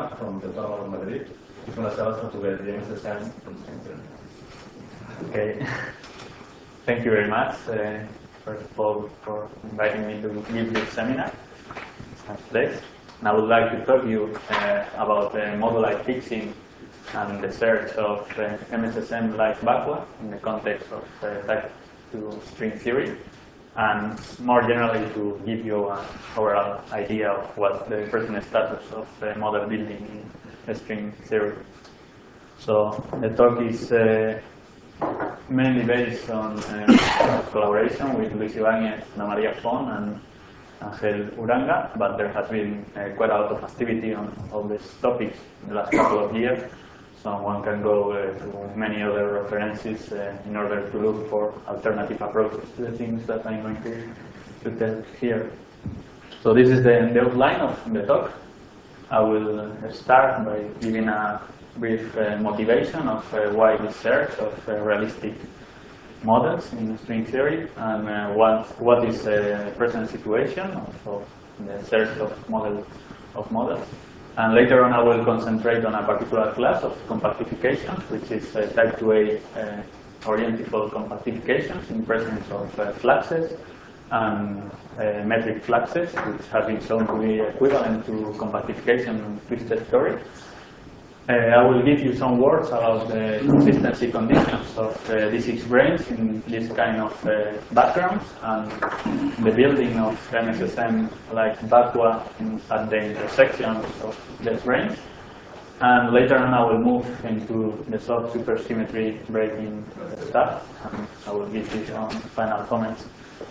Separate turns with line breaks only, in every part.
Uranga from the Autónoma of Madrid. He's going to tell us how to get the MSSM from Springfield.
Okay. Thank you very much, first of all, for inviting me to give this seminar. It's a nice place. And I would like to talk to you about moduli fixing and the search of MSSM like BACWA in the context of type 2 string theory, and more generally to give you an overall idea of what the present status of model building in string theory. So the talk is mainly based on collaboration with Luis Ibáñez, Ana María Font, and Ángel Uranga, but there has been quite a lot of activity on all these topics in the last couple of years. So one can go to many other references in order to look for alternative approaches to the things that I'm going to tell here. So this is the outline of the talk. I will start by giving a brief motivation of why the search of realistic models in string theory, and what is the present situation of the search of models. And later on I will concentrate on a particular class of compactifications, which is type 2A orientable compactifications in presence of fluxes and metric fluxes, which have been shown to be equivalent to compactification in twisted story. I will give you some words about the consistency conditions of D6 branes in this kind of backgrounds, and the building of MSSM like BACWA at the intersections of these branes. And later on I will move into the soft supersymmetry breaking stuff, and I will give you some final comments.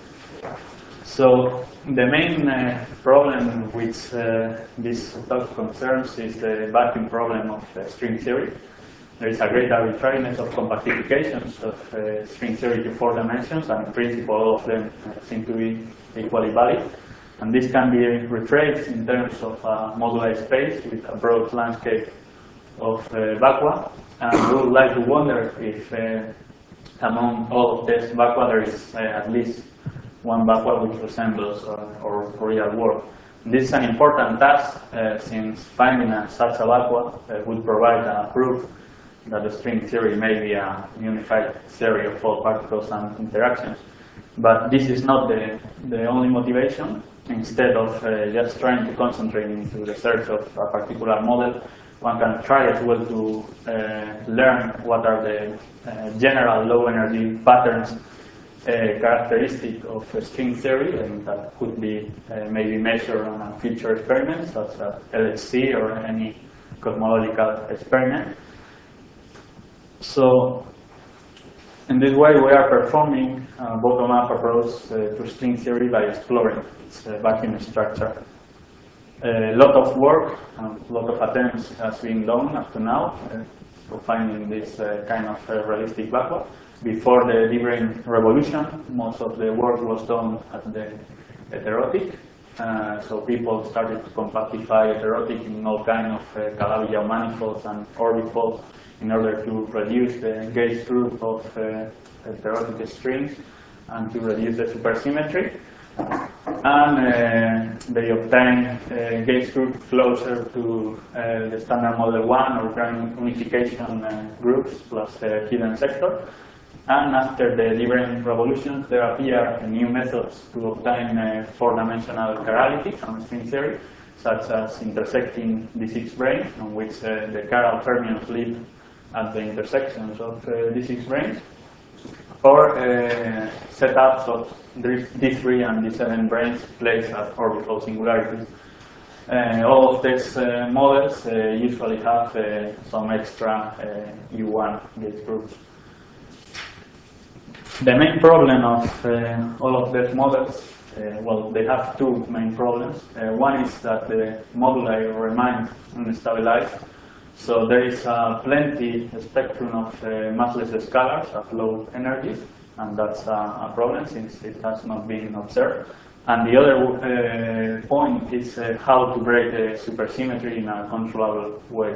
So the main problem which this talk concerns is the vacuum problem of string theory. There is a great arbitrariness of compactifications of string theory to 4 dimensions, and in principle all of them seem to be equally valid. And this can be rephrased in terms of a moduli space with a broad landscape of BACWA. And we would like to wonder if among all of this BACWA there is at least one BACWA which resembles our real world. This is an important task since finding such a BACWA would provide a proof that the string theory may be a unified theory of all particles and interactions. But this is not the only motivation. Instead of just trying to concentrate into the search of a particular model, one can try as well to learn what are the general low energy patterns characteristic of string theory, and that could be maybe measured on a future experiment such as LHC or any cosmological experiment. So in this way we are performing a bottom-up approach to string theory by exploring its vacuum structure. A lot of work and a lot of attempts has been done up to now for finding this kind of realistic BACWA. Before the D-brane revolution, most of the work was done at the heterotic. So people started to compactify heterotic in all kinds of Calabi-Yau manifolds and orbifolds in order to reduce the gauge group of heterotic strings and to reduce the supersymmetry. And they obtained gauge group closer to the standard model 1 or grand unification groups plus hidden sector. And after the D-brane revolution, there appear new methods to obtain 4-dimensional chirality from string theory, such as intersecting D6 branes, on which the chiral fermions live at the intersections of D6 branes, or setups of D3 and D7 branes placed at orbital singularities. All of these models usually have some extra U1 gauge groups. The main problem of all of these models, well, they have 2 main problems. One is that the moduli remain unstabilized, so there is plenty spectrum of massless scalars at low energies, and that's a problem since it has not been observed. And the other point is how to break the supersymmetry in a controllable way.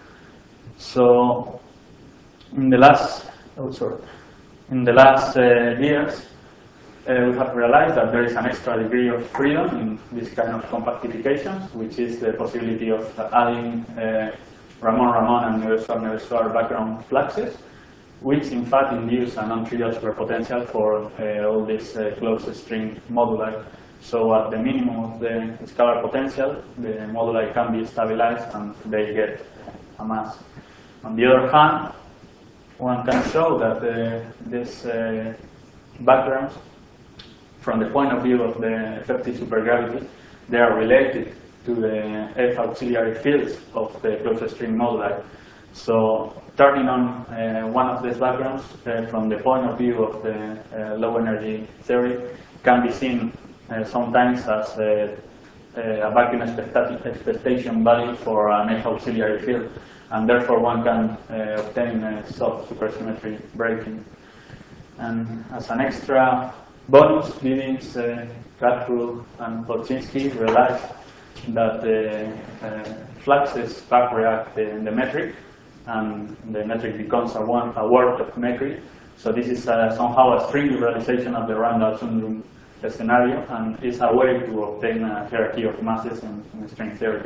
So in the last years, we have realized that there is an extra degree of freedom in this kind of compactifications, which is the possibility of adding Ramon-Ramon and Neveu-Swartz background fluxes, which in fact induce a non-trivial superpotential for all these closed string moduli. So at the minimum of the scalar potential, the moduli can be stabilized and they get a mass. On the other hand, one can show that these backgrounds, from the point of view of the effective supergravity, they are related to the F auxiliary fields of the closed string moduli. So turning on one of these backgrounds from the point of view of the low energy theory can be seen sometimes as a vacuum expectation value for an F auxiliary field, and therefore one can obtain a soft supersymmetry breaking. And as an extra bonus, Bivins, Krathwohl, and Polchinski realized that the fluxes backreact the metric, and the metric becomes a word of metric. So this is somehow a string liberalization of the Randall-Sundrum scenario, and is a way to obtain a hierarchy of masses in string theory.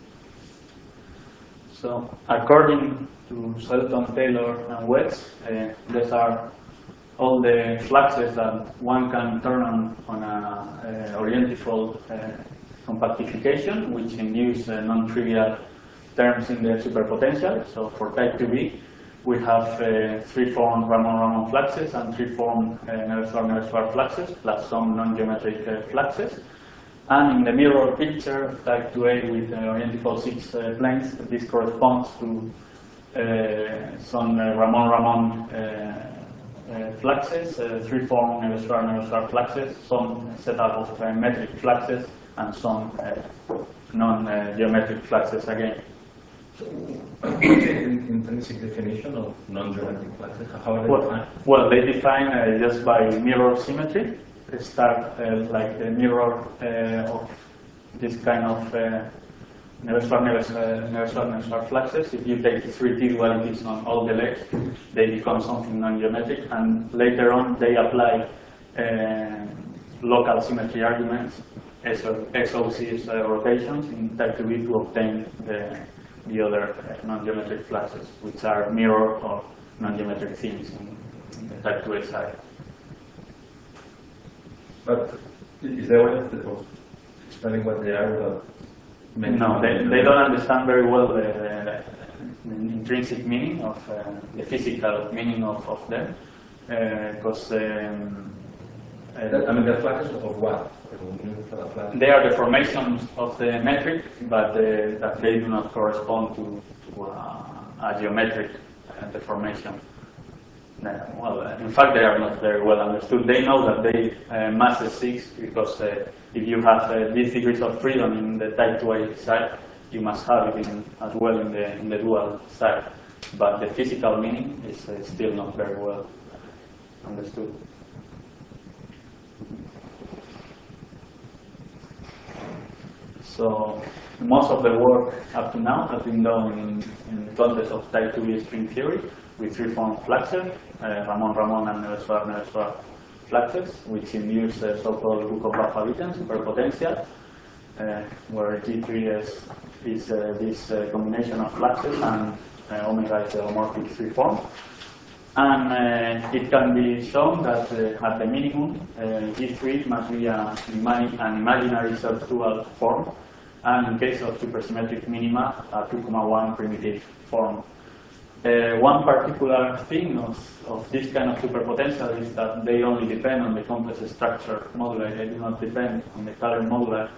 So according to Shelton, Taylor, and Wetz, these are all the fluxes that one can turn on a orientifold compactification, which induce non-trivial terms in the superpotential. So for type 2b, we have three-form Ramon-Ramon fluxes and three-form Neveu-Swartz fluxes, plus some non-geometric fluxes. And in the mirror picture, type 2a with orientifold 6 planes, this corresponds to some Ramon-Ramon fluxes, three-form Neveu-Swartz fluxes, some setup of metric fluxes, and some non-geometric fluxes again.
So, what's the intrinsic definition of non-geometric fluxes? How are they defined?
Well, they define just by mirror symmetry. They start like the mirror of this kind of Neveu-Swartz fluxes. If you take 3T dualities on all the legs, they become something non-geometric, and later on they apply local symmetry arguments, XOC's rotations in type 2b to obtain the other non-geometric fluxes, which are mirror or non-geometric themes in the type 2a side.
But is there a way of explaining what they are without mentioning?
No, they don't understand very well the intrinsic meaning of the physical meaning of them, because
I mean, the fluxes of what?
They are deformations of the metric, but that they do not correspond to a geometric deformation. Well, in fact, they are not very well understood. They know that they mass 6 because if you have these degrees of freedom in the type 2a side, you must have it as well in the dual side. But the physical meaning is still not very well understood. So most of the work up to now has been done in the context of type 2b string theory with three-form fluxes, Ramon-Ramon and Neveu-Swartz fluxes, which induce so-called Bukov-Vafa-Witten superpotential, where G3 is this combination of fluxes and omega is the homomorphic three-form. And it can be shown that at the minimum, G3 must be an imaginary self-dual form, and in case of supersymmetric minima, a 2,1 primitive form. One particular thing of this kind of superpotential is that they only depend on the complex structure moduli, they do not depend on the Kähler moduli.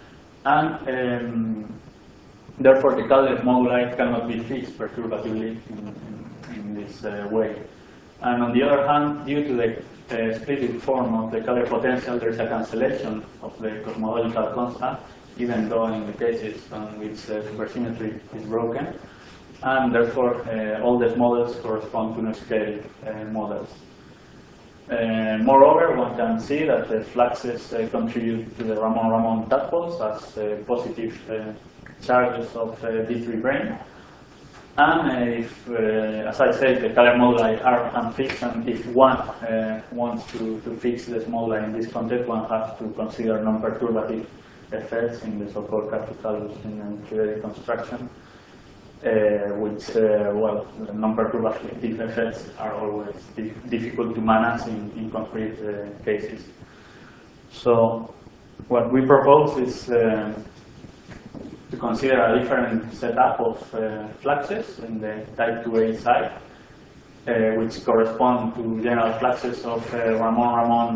And therefore the Kähler moduli cannot be fixed perturbatively in this way. And on the other hand, due to the splitted form of the Kähler potential, there is a cancellation of the cosmological constant, even though in the cases on which supersymmetry is broken. And therefore, all these models correspond to no-scale models. Moreover, one can see that the fluxes contribute to the Ramon-Ramon tadpoles as positive charges of D3 brane. And if, as I said, the color moduli are unfixed, and if one wants to fix the moduli in this context, one has to consider non-perturbative effects in the so-called Capitalus and theoretic construction, which, well, the non-perturbative effects are always difficult to manage in concrete cases. So what we propose is to consider a different setup of fluxes in the type 2A side, which correspond to general fluxes of Ramon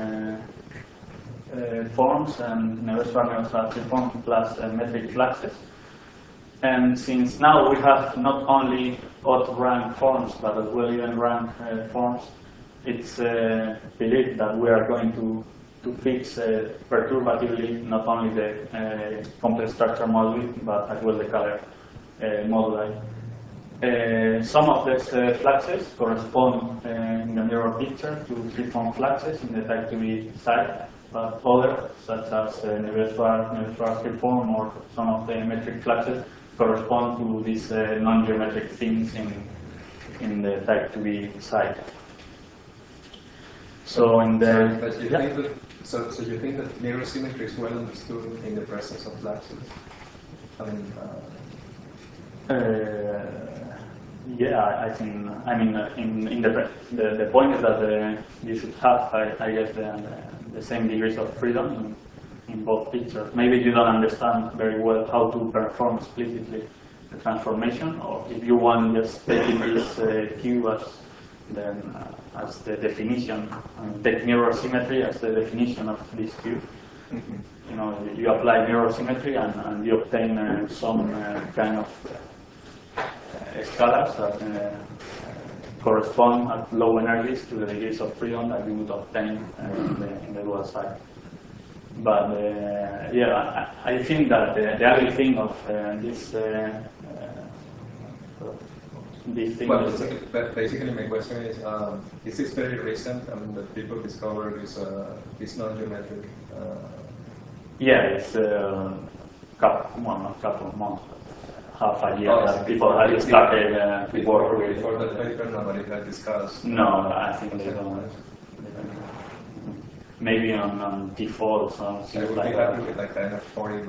forms and Neveu-Schwarz forms plus metric fluxes. And since now we have not only odd rank forms but as well even rank forms, it's believed that we are going to fix perturbatively not only the complex structure moduli but as well the color moduli. Some of these fluxes correspond in the mirror picture to free-form fluxes in the type 2B side, but others, such as Neveu-Schwarz free-form or some of the metric fluxes, correspond to these non-geometric things in the type 2B side. So in the
So you think that mirror symmetry is well understood in the presence of fluxes? I mean,
yeah, I think. I mean, in the point is that you should have, I guess, the same degrees of freedom in both pictures. Maybe you don't understand very well how to perform explicitly the transformation, or if you want just taking this cube as the definition, take mirror symmetry as the definition of this cube. You know, you apply mirror symmetry and you obtain some kind of scalars that correspond at low energies to the degrees of freedom that you would obtain in the dual side. But yeah, I think that the ugly thing of this thing.
Well, basically my question is this very recent? I mean, that people discover this non-geometric?
Yeah, it's not couple of months, half a year that people have started to work with.
Before that paper, nobody had discussed.
No, I think they don't. Maybe on defaults or something like that.
With that kind of 40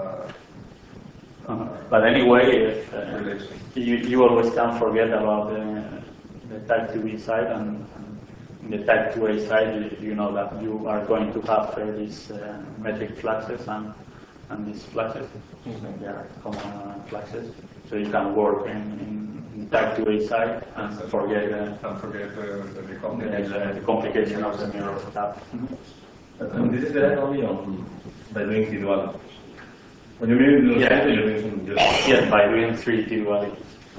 But anyway, you always can't forget about the type 2B side, and in the type 2A side, you know that you are going to have these metric fluxes and these fluxes. They are common fluxes, so you can work in type 2A side and forget the complication of the mirror setup.
And this is the only by doing T-duality. When you mean you're doing
yes, by doing 3 T-dualities.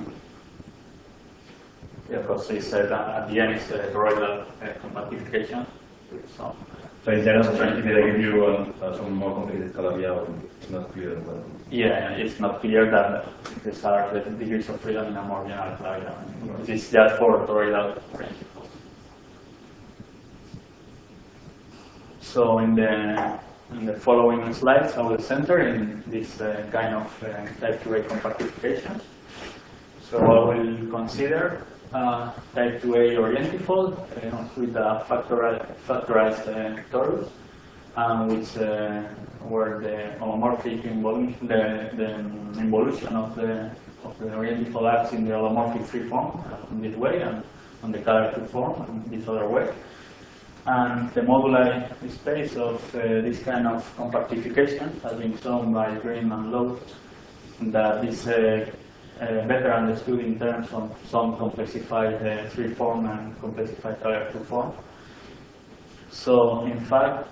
Yeah, because they said at the end it's toroidal compactification. So
in general, did I give you some more complicated Calabi-Yau? It's not clear.
yeah, it's not clear that these are the degrees of freedom in a more general Calabi-Yau. This is just for toroidal principles. So in the following slides, I will center in this kind of type 2A compactification. So I will consider type 2A orientifold with a factorized torus, which where the holomorphic involution, the involution of the orientifold acts in the holomorphic free form in this way, and on the color form in this other way. And the moduli space of this kind of compactification has been shown by Green and Lowe, that is better understood in terms of some complexified free form and complexified color form. So in fact,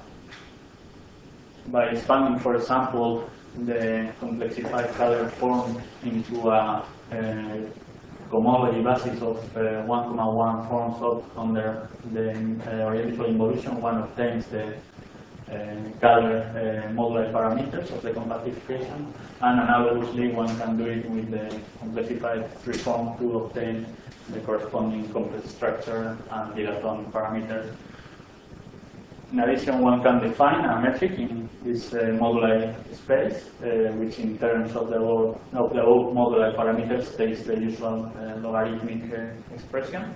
by expanding, for example, the complexified color form into a homology basis of 1,1 forms under the orientifold involution, one obtains the color moduli parameters of the compactification, and analogously one can do it with the complexified free form to obtain the corresponding complex structure and dilaton parameters. In addition, one can define a metric in this moduli space, which in terms of the above moduli parameters takes the usual logarithmic expression.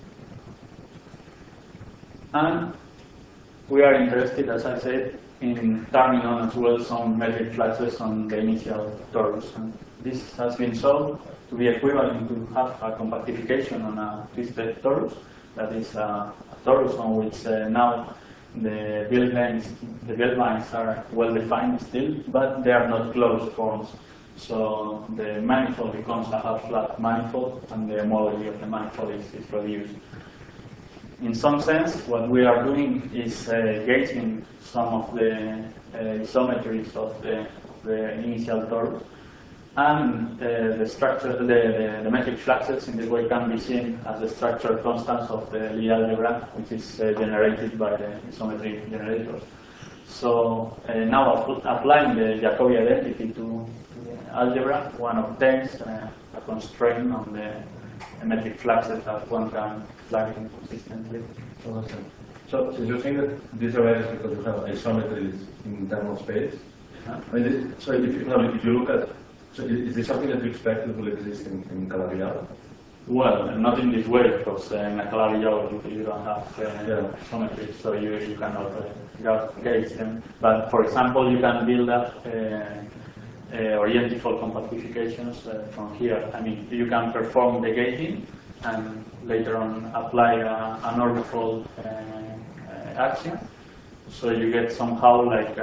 And we are interested, as I said, in turning on as well some metric fluxes on the initial torus. And this has been shown to be equivalent to have a compactification on a twisted torus, that is a torus on which now the build lines are well defined still, but they are not closed forms. So the manifold becomes a half-flat manifold, and the homology of the manifold is reduced. In some sense, what we are doing is gauging some of the isometries of the initial torus, and the structure, the metric fluxes in this way can be seen as the structure constants of the Lie algebra, which is generated by the isometry generators. So now applying the Jacobi identity to the algebra, one obtains a constraint on the metric fluxes that one can plug in consistently.
So since you're saying that these arise because you have isometries in internal space, I mean, so if you look at, so is this something that you expect will exist in Calabi-Yau?
Well, not in this way, because in a Calabi-Yau you don't have isometries, so you cannot gauge them. But for example, you can build up orientifold compactifications from here. I mean, you can perform the gauging and later on apply an orbifold action, so you get somehow like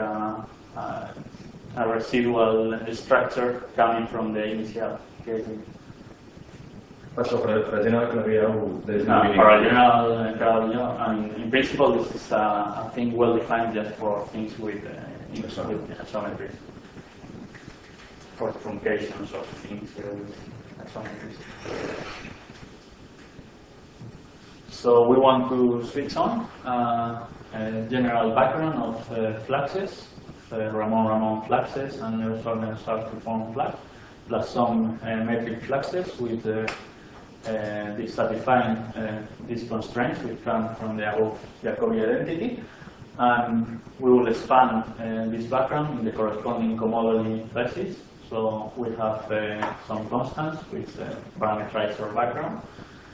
a residual structure coming from the initial gauging.
But so for a general Calabi-Yau, there is
no meaning. For a general Calabi-Yau, I mean, in principle, this is a thing well defined just for things with isometries. For truncations of things with isometries. So we want to switch on a general background of fluxes, Ramon fluxes, and Neusner-Schwarz-Form flux, plus some metric fluxes with satisfying these constraints which come from the above Jacobi identity. And we will expand this background in the corresponding cohomology phases. So we have some constants which parameterize our background.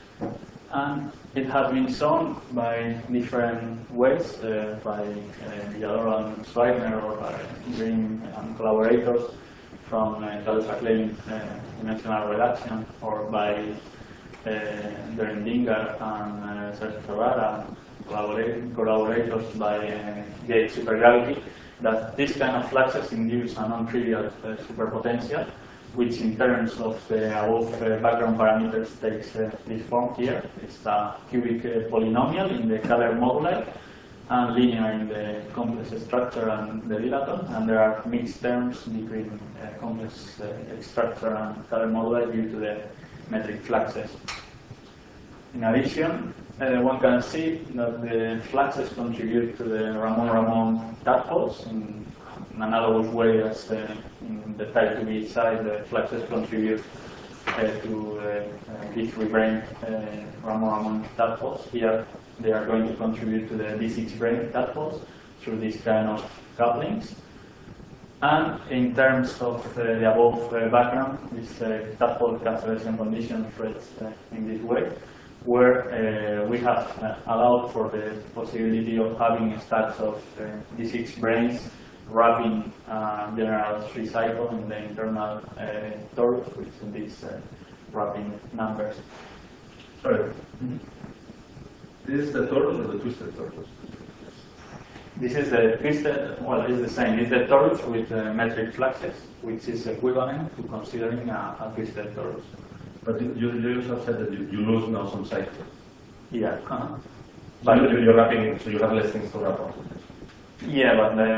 And it has been shown by different ways, by Villadoro and Zweigner, or by Green and collaborators from Claudius dimensional reduction, or by Berendinger and Sergio Ferrara, collaborators by gauge supergravity, that this kind of fluxes induce a non-trivial superpotential, which in terms of the above background parameters takes this form here. It's a cubic polynomial in the Kähler moduli and linear in the complex structure and the dilaton, and there are mixed terms between complex structure and Kähler moduli due to the metric fluxes. In addition, one can see that the fluxes contribute to the Ramon tadpoles in an analogous way as in the type 2b side, the fluxes contribute to D3 brane Ramon tadpoles. Here they are going to contribute to the D6 brane tadpoles through this kind of couplings. And in terms of the above background, this tadpole cancellation condition operates in this way, where we have allowed for the possibility of having stacks of D6 branes wrapping general 3 cycle in the internal torus with these wrapping numbers.
Sorry. This is the torus or the twisted torus?
This is the twisted, well, it's the same. It's the torus with metric fluxes, which is equivalent to considering a twisted torus.
But you yourself said that you lose now some cycles.
Yeah.
But you're wrapping, so you have less things to wrap on.
Yeah,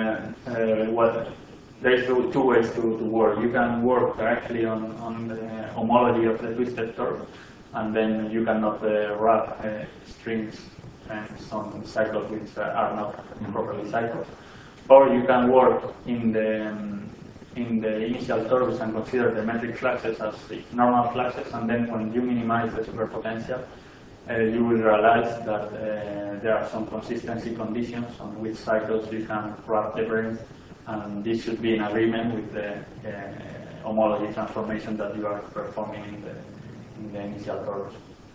but there is two ways to work. You can work directly on the homology of the twisted torus, and then you cannot wrap strings and some cycles which are not properly cycled. Or you can work in the initial torus and consider the metric fluxes as the normal fluxes, and then when you minimize the superpotential, you will realize that there are some consistency conditions on which cycles you can wrap the branes, and this should be in agreement with the homology transformation that you are performing in the initial torus.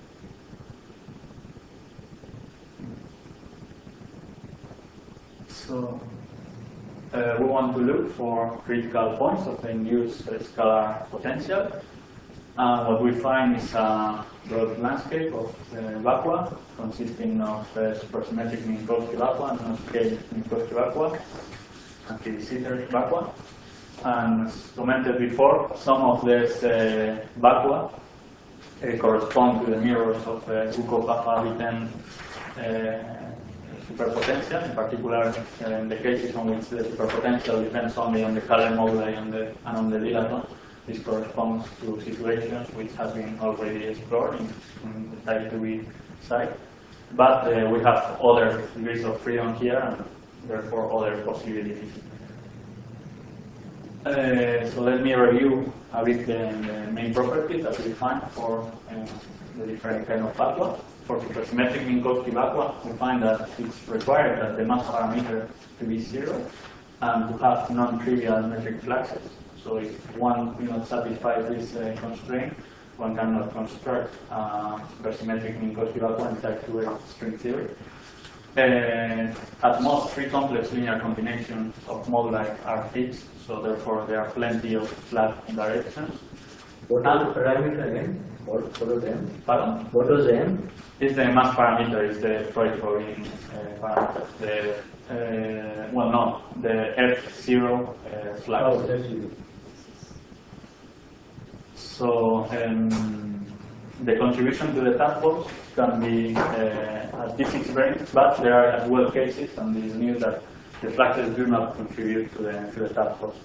So we want to look for critical points of the induced scalar potential. What we find is a broad landscape of vacua consisting of supersymmetric Minkowski vacua, non-scale Minkowski vacua, and de Sitter vacua. And as commented before, some of these vacua correspond to the mirrors of Hukov-Vafa-Witten superpotential, in particular in the cases on which the superpotential depends only on the Kähler moduli and on the dilaton. This corresponds to situations which have been already explored in the type 2B side. But we have other degrees of freedom here, and therefore other possibilities. So let me review a bit the main properties that we find for the different kind of vacua. For supersymmetric Minkowski vacua, we find that it's required that the mass parameter to be 0 and to have non-trivial metric fluxes. So if one will not satisfy this constraint, one cannot construct supersymmetric Minkowski vacua in type 2A string theory. At most, 3 complex linear combinations of moduli are fixed, so therefore there are plenty of flat directions.
What was the parameter again? What was the M?
Pardon?
What was the M?
Is the mass parameter, is the Freud-Cohen parameter. The, well, no, the F0 flux.
Oh, that's you.
So the contribution to the tadpoles can be at D6 branes, but there are as well cases, and it is new, that the fluxes do not contribute to the tadpoles.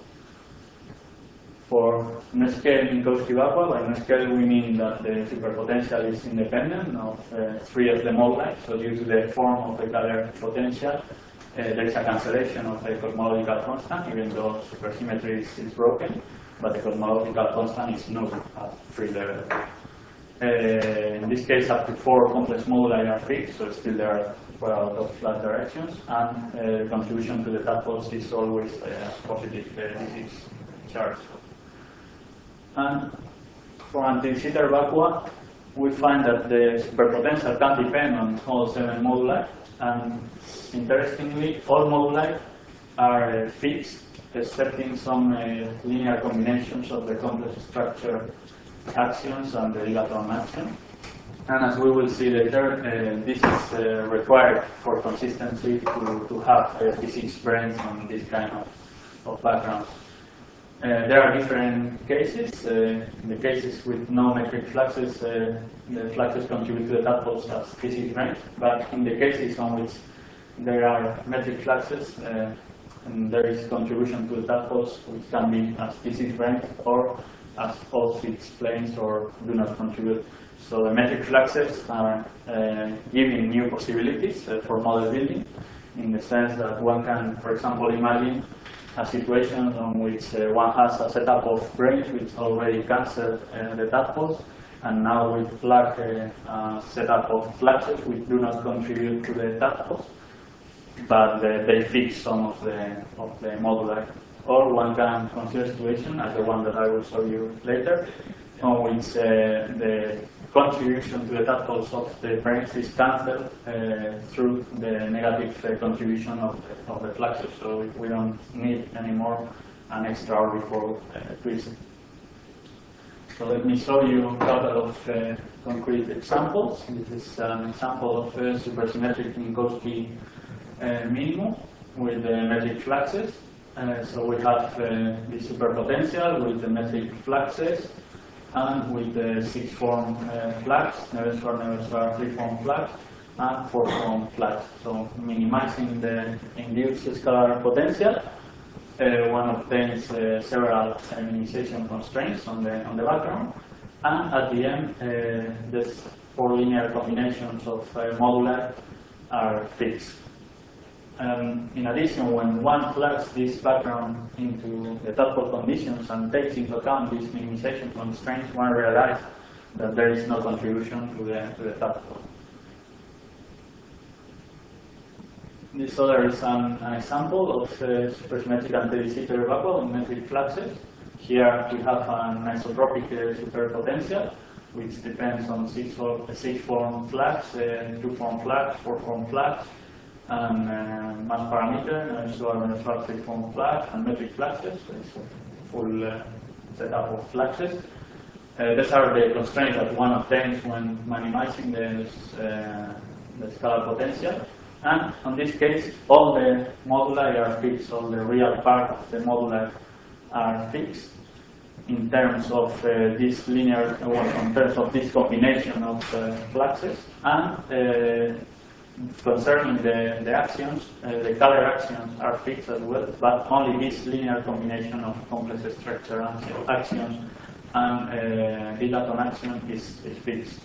For n-scale Minkowski vacua, by n-scale we mean that the superpotential is independent of 3 of the moduli. So due to the form of the Kähler potential, there is a cancellation of the cosmological constant, even though supersymmetry is broken, but the cosmological constant is null at 3 levels. In this case, up to 4 complex moduli are fixed, so still there are a lot of flat directions, and the contribution to the tadpoles is always positive D6 charge. And for anti-Sitter vacua, we find that the superpotential can depend on all 7 moduli, and interestingly, all moduli are fixed, excepting some linear combinations of the complex structure actions and the dilaton action. And as we will see later, this is required for consistency to have D6 branes on this kind of backgrounds. There are different cases. In the cases with no metric fluxes, the fluxes contribute to the tadpoles as D6 branes. But in the cases on which there are metric fluxes, and there is contribution to the tadpoles, which can be as D6 branes or as all 6 planes, or do not contribute. So the metric fluxes are giving new possibilities for model building, in the sense that one can, for example, imagine a situation on which one has a setup of branes which already cancel the tadpoles, and now we plug a setup of fluxes which do not contribute to the tadpoles, but they fix some of the moduli. Or one can consider a situation, as the one that I will show you later, on which the contribution to the tadpoles of the branes is cancelled through the negative contribution of the fluxes. So we don't need anymore an extra orbifold twist. So let me show you a couple of concrete examples. This is an example of a supersymmetric Minkowski minimum with metric fluxes. So we have the superpotential with the metric fluxes, and with the 6-form flux, Nevers-Schwarz, 3-form flux, and 4-form flux. So minimizing the induced scalar potential, one obtains several minimization constraints on the background, and at the end, these 4 linear combinations of moduli are fixed. In addition, when one plugs this background into the tadpole conditions and takes into account these minimization constraints, one realizes that there is no contribution to the tadpole. This other is an example of supersymmetric anti-de Sitter vacuum in metric fluxes. Here we have an isotropic superpotential, which depends on six-form flux, two-form flux, four-form flux, and mass parameter, so flux, six-form flux, and metric fluxes. So it's a full setup of fluxes. These are the constraints that one obtains when minimizing the scalar potential. And in this case, all the moduli are fixed, all the real part of the moduli are fixed in terms of this linear, in terms of this combination of fluxes. And concerning the actions, the color actions are fixed as well, but only this linear combination of complex structure actions and dilaton action is fixed.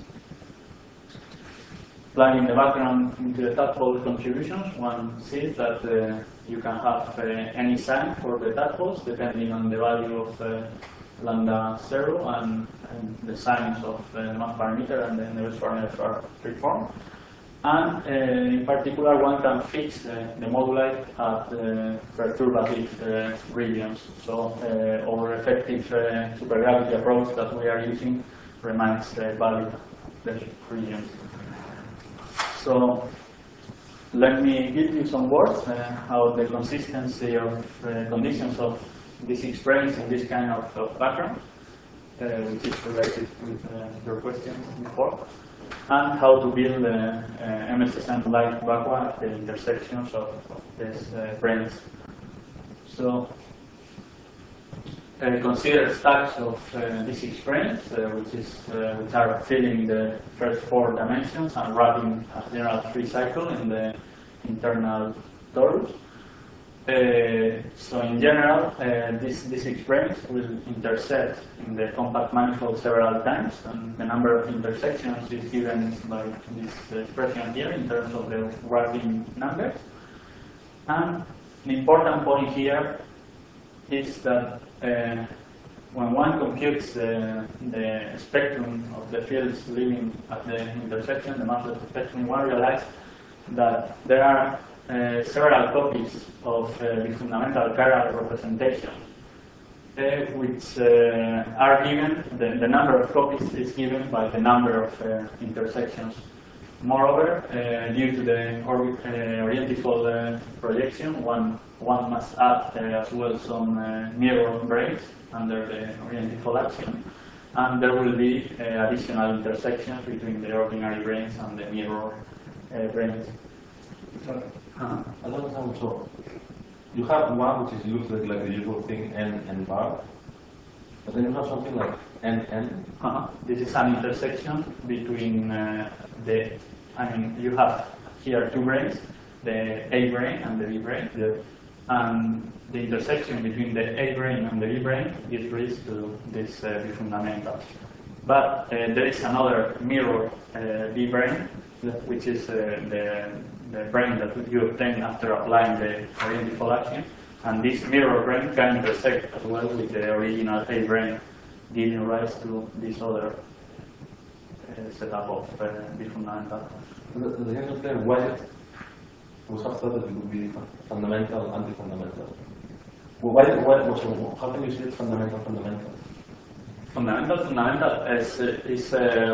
Plugging the background into the tadpole contributions, one sees that you can have any sign for the tadpoles depending on the value of lambda 0 and the signs of mass parameter and the Neves parameters are freeform. And in particular, one can fix the moduli at perturbative regions. So our effective supergravity approach that we are using remains valid the regions. So let me give you some words how the consistency of conditions of this experience in this kind of background, which is related with your question before, and how to build MSSM-like vacua at the intersections of these branes. So consider stacks of this experience, which are filling the first 4 dimensions and wrapping a general free cycle in the internal torus. So in general, this experience will intersect in the compact manifold several times, and the number of intersections is given by this expression here in terms of the wrapping numbers. And an important point here is that when one computes the spectrum of the fields living at the intersection, the massless spectrum, one realizes that there are several copies of the fundamental chiral representation, which are given, the number of copies is given by the number of intersections. Moreover, due to the orientifold projection, one must add as well some mirror branes under the orientifold action, and there will be additional intersections between the ordinary branes and the mirror branes.
So you have one which looks like the usual thing, n and bar, but then you have something like n.
This is an intersection between you have here 2 branes, the A brane and the B brane, and the intersection between the A brane and the B brane gives rise to this B fundamental. But there is another mirror B brane, which is the brane that you obtain after applying the orientifold action, and this mirror brane can intersect as well with the original A brane, giving rise to this other setup of B fundamental.
The end of the why we have thought that it would be fundamental, anti-fundamental. How can you see it fundamental?
Fundamental is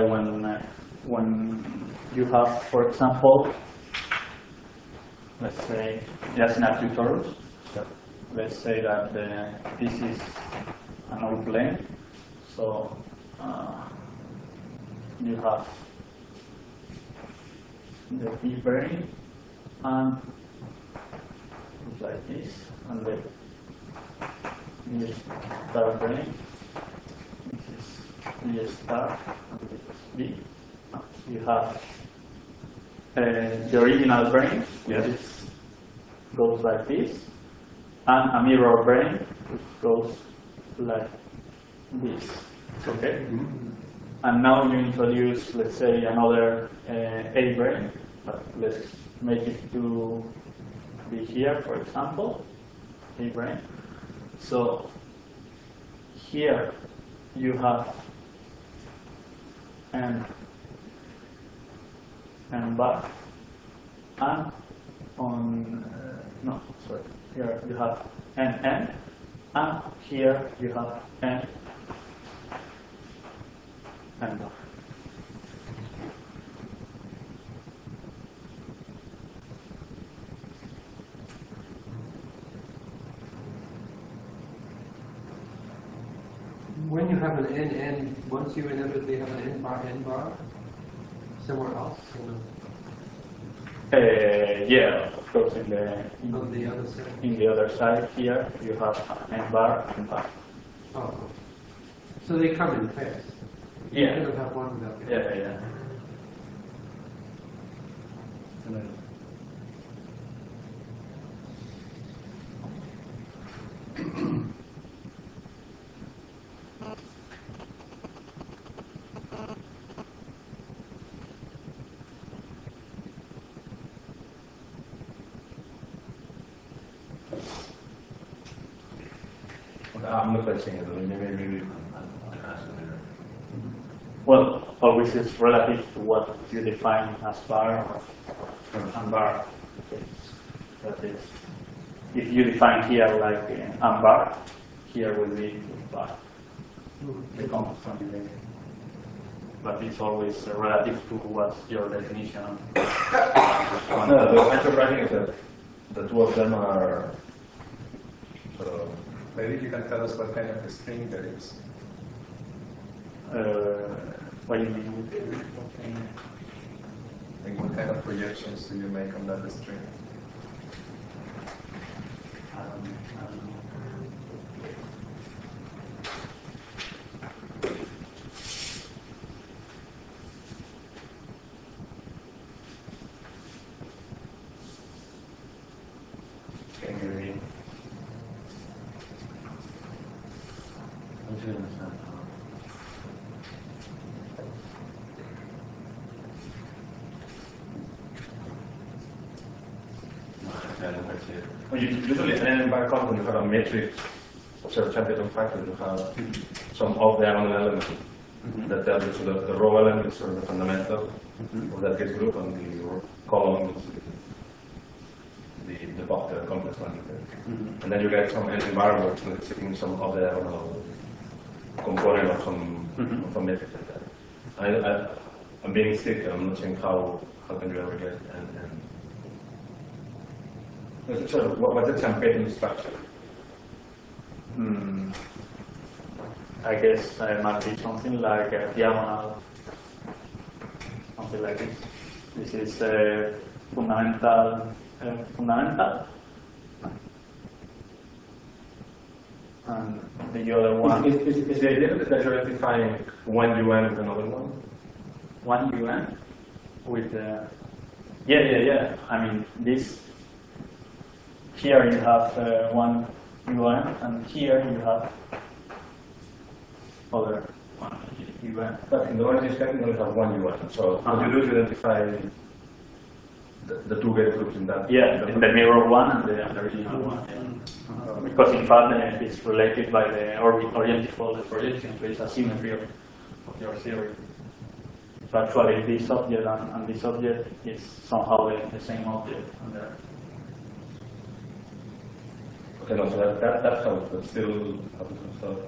when you have, for example, let's say just in a few torus. Let's say that this is an old plane. So you have the B brane and it's like this, and the B star brane. This is B star and this is B. You have the original brane, which goes like this, and a mirror brane, which goes like this. Okay? And now you introduce, let's say, another A brane, but let's make it to be here, for example, A brane. So here you have N bar, and on no, sorry, here you have N, and here you have N bar.
When you have an NN, once you inevitably have an N bar somewhere else,
Yeah, of course. On
the other side.
In the other side here, you have N bar.
Oh, so they come in pairs.
Yeah.
You cannot have one without the other.
Yeah.
I'm not quite seeing it. Maybe I'll ask later.
Well, always is relative to what you define as bar and bar. Okay. That is, if you define here like bar, here will be bar. It comes from the, but it's always relative to what's your definition.
No, the point of writing is that the two of them are sort of.
Maybe you can tell us what kind of string that is.
What do you mean?
Like what kind of projections do you make on that string?
I don't know.
Can you read? I'm just gonna understand. I don't quite see it. Well, usually an n bar comes when you have a matrix of several Templeton factors. You have some off-diagonal element that tells you, so the row element is sort of the fundamental of that case group, and the column is the complex one. And then you get some n bar works that is taking some off-diagonal component of some matrix like that. I'm being strict. I'm not saying how can you ever get n. So what's the Templeton structure?
I guess it might be something like a diagonal, something like this. This is fundamental. And the other one.
Is the idea that you're identifying one UN with another one?
One UN with yeah. I mean this. Here you have one UN, and here you have other one UN.
But in the one you only have one UN. So what you do is identify the two gate groups in that.
Yeah, the mirror one and the original one. Yeah. Because in fact it's related by the orientifold projection, so it's a symmetry of your theory. So actually this object and this object is somehow the same object.
Okay, no, so that helps, but still happens some stuff.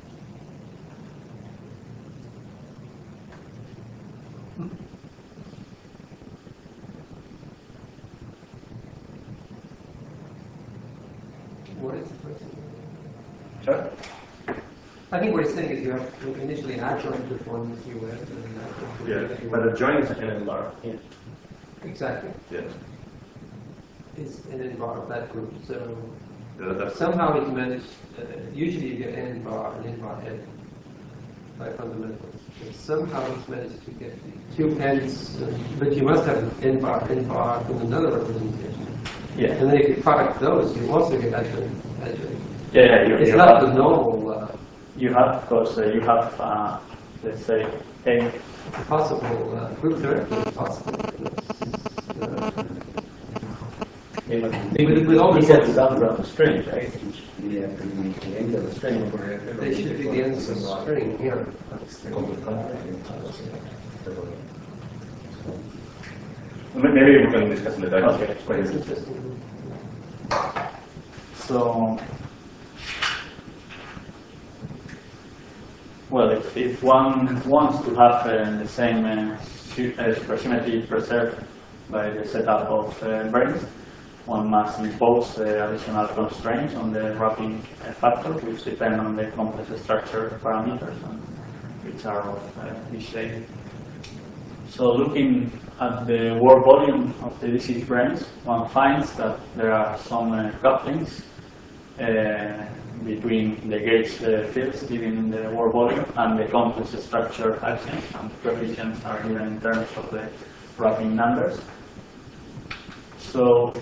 What is the first thing?
Sure?
I think what he's saying is you have to initially adjoint with one UN and then adjoint with
Yeah,
the other
but
UN.
the join is an n bar.
Exactly.
Yes.
Is an N bar of that group. So
That's
somehow he's managed, usually you get N bar and N bar N by fundamentals. And somehow he's managed to get the two N's, but you must have an N bar from another representation.
Yeah.
And then if you product those, you also get adjoint.
Yeah,
It's
you
not
have,
the normal
you have, because you have, let's say, A.
possible group directly is possible. With all the
He said it's out from the string, right? the end of the string.
They should be the ends of the string here.
Maybe we can discuss later.
Okay.
It's quite
It's
interesting.
interesting.
So, well, if one wants to have the same supersymmetry preserved by the setup of branes, one must impose additional constraints on the wrapping factor, which depend on the complex structure parameters, and which are of this shape. So looking at the work volume of the diseased branes, one finds that there are some couplings between the gauge fields given in the work volume and the complex structure actions, and the coefficients are given in terms of the wrapping numbers. So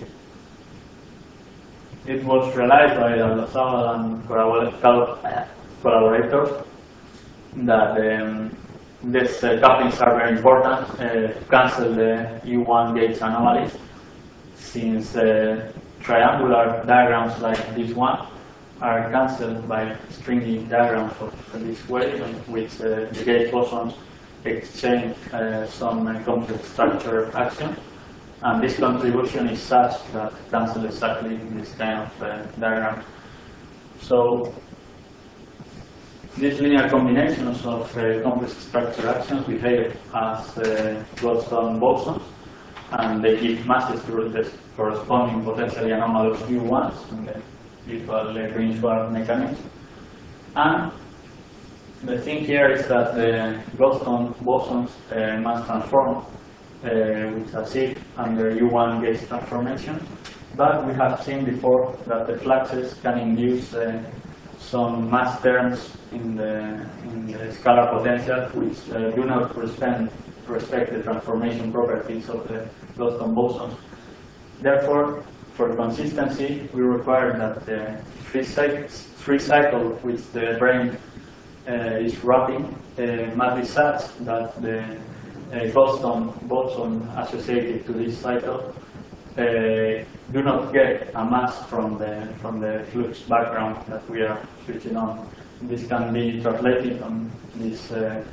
it was realized by Aldazabal and collaborators that these couplings are very important to cancel the U1 gauge anomalies, since triangular diagrams like this one are cancelled by stringy diagrams of this way, in which the gauge bosons exchange some complex structure action. And this contribution is such that cancels exactly this kind of diagram. So these linear combinations of complex structure actions behave as Goldstone bosons, and they give masses to the corresponding potentially anomalous U1s in the usual Green-Schwarz mechanism. And the thing here is that the Goldstone bosons must transform with a shift under U1 gauge transformation, but we have seen before that the fluxes can induce some mass terms in the scalar potential which do not respect the transformation properties of the Goldstone bosons. Therefore, for consistency, we require that the free cycle which the brane is wrapping must be such that the Goldstone boson associated to this cycle do not get a mass from the flux background that we are switching on. This can be translated on this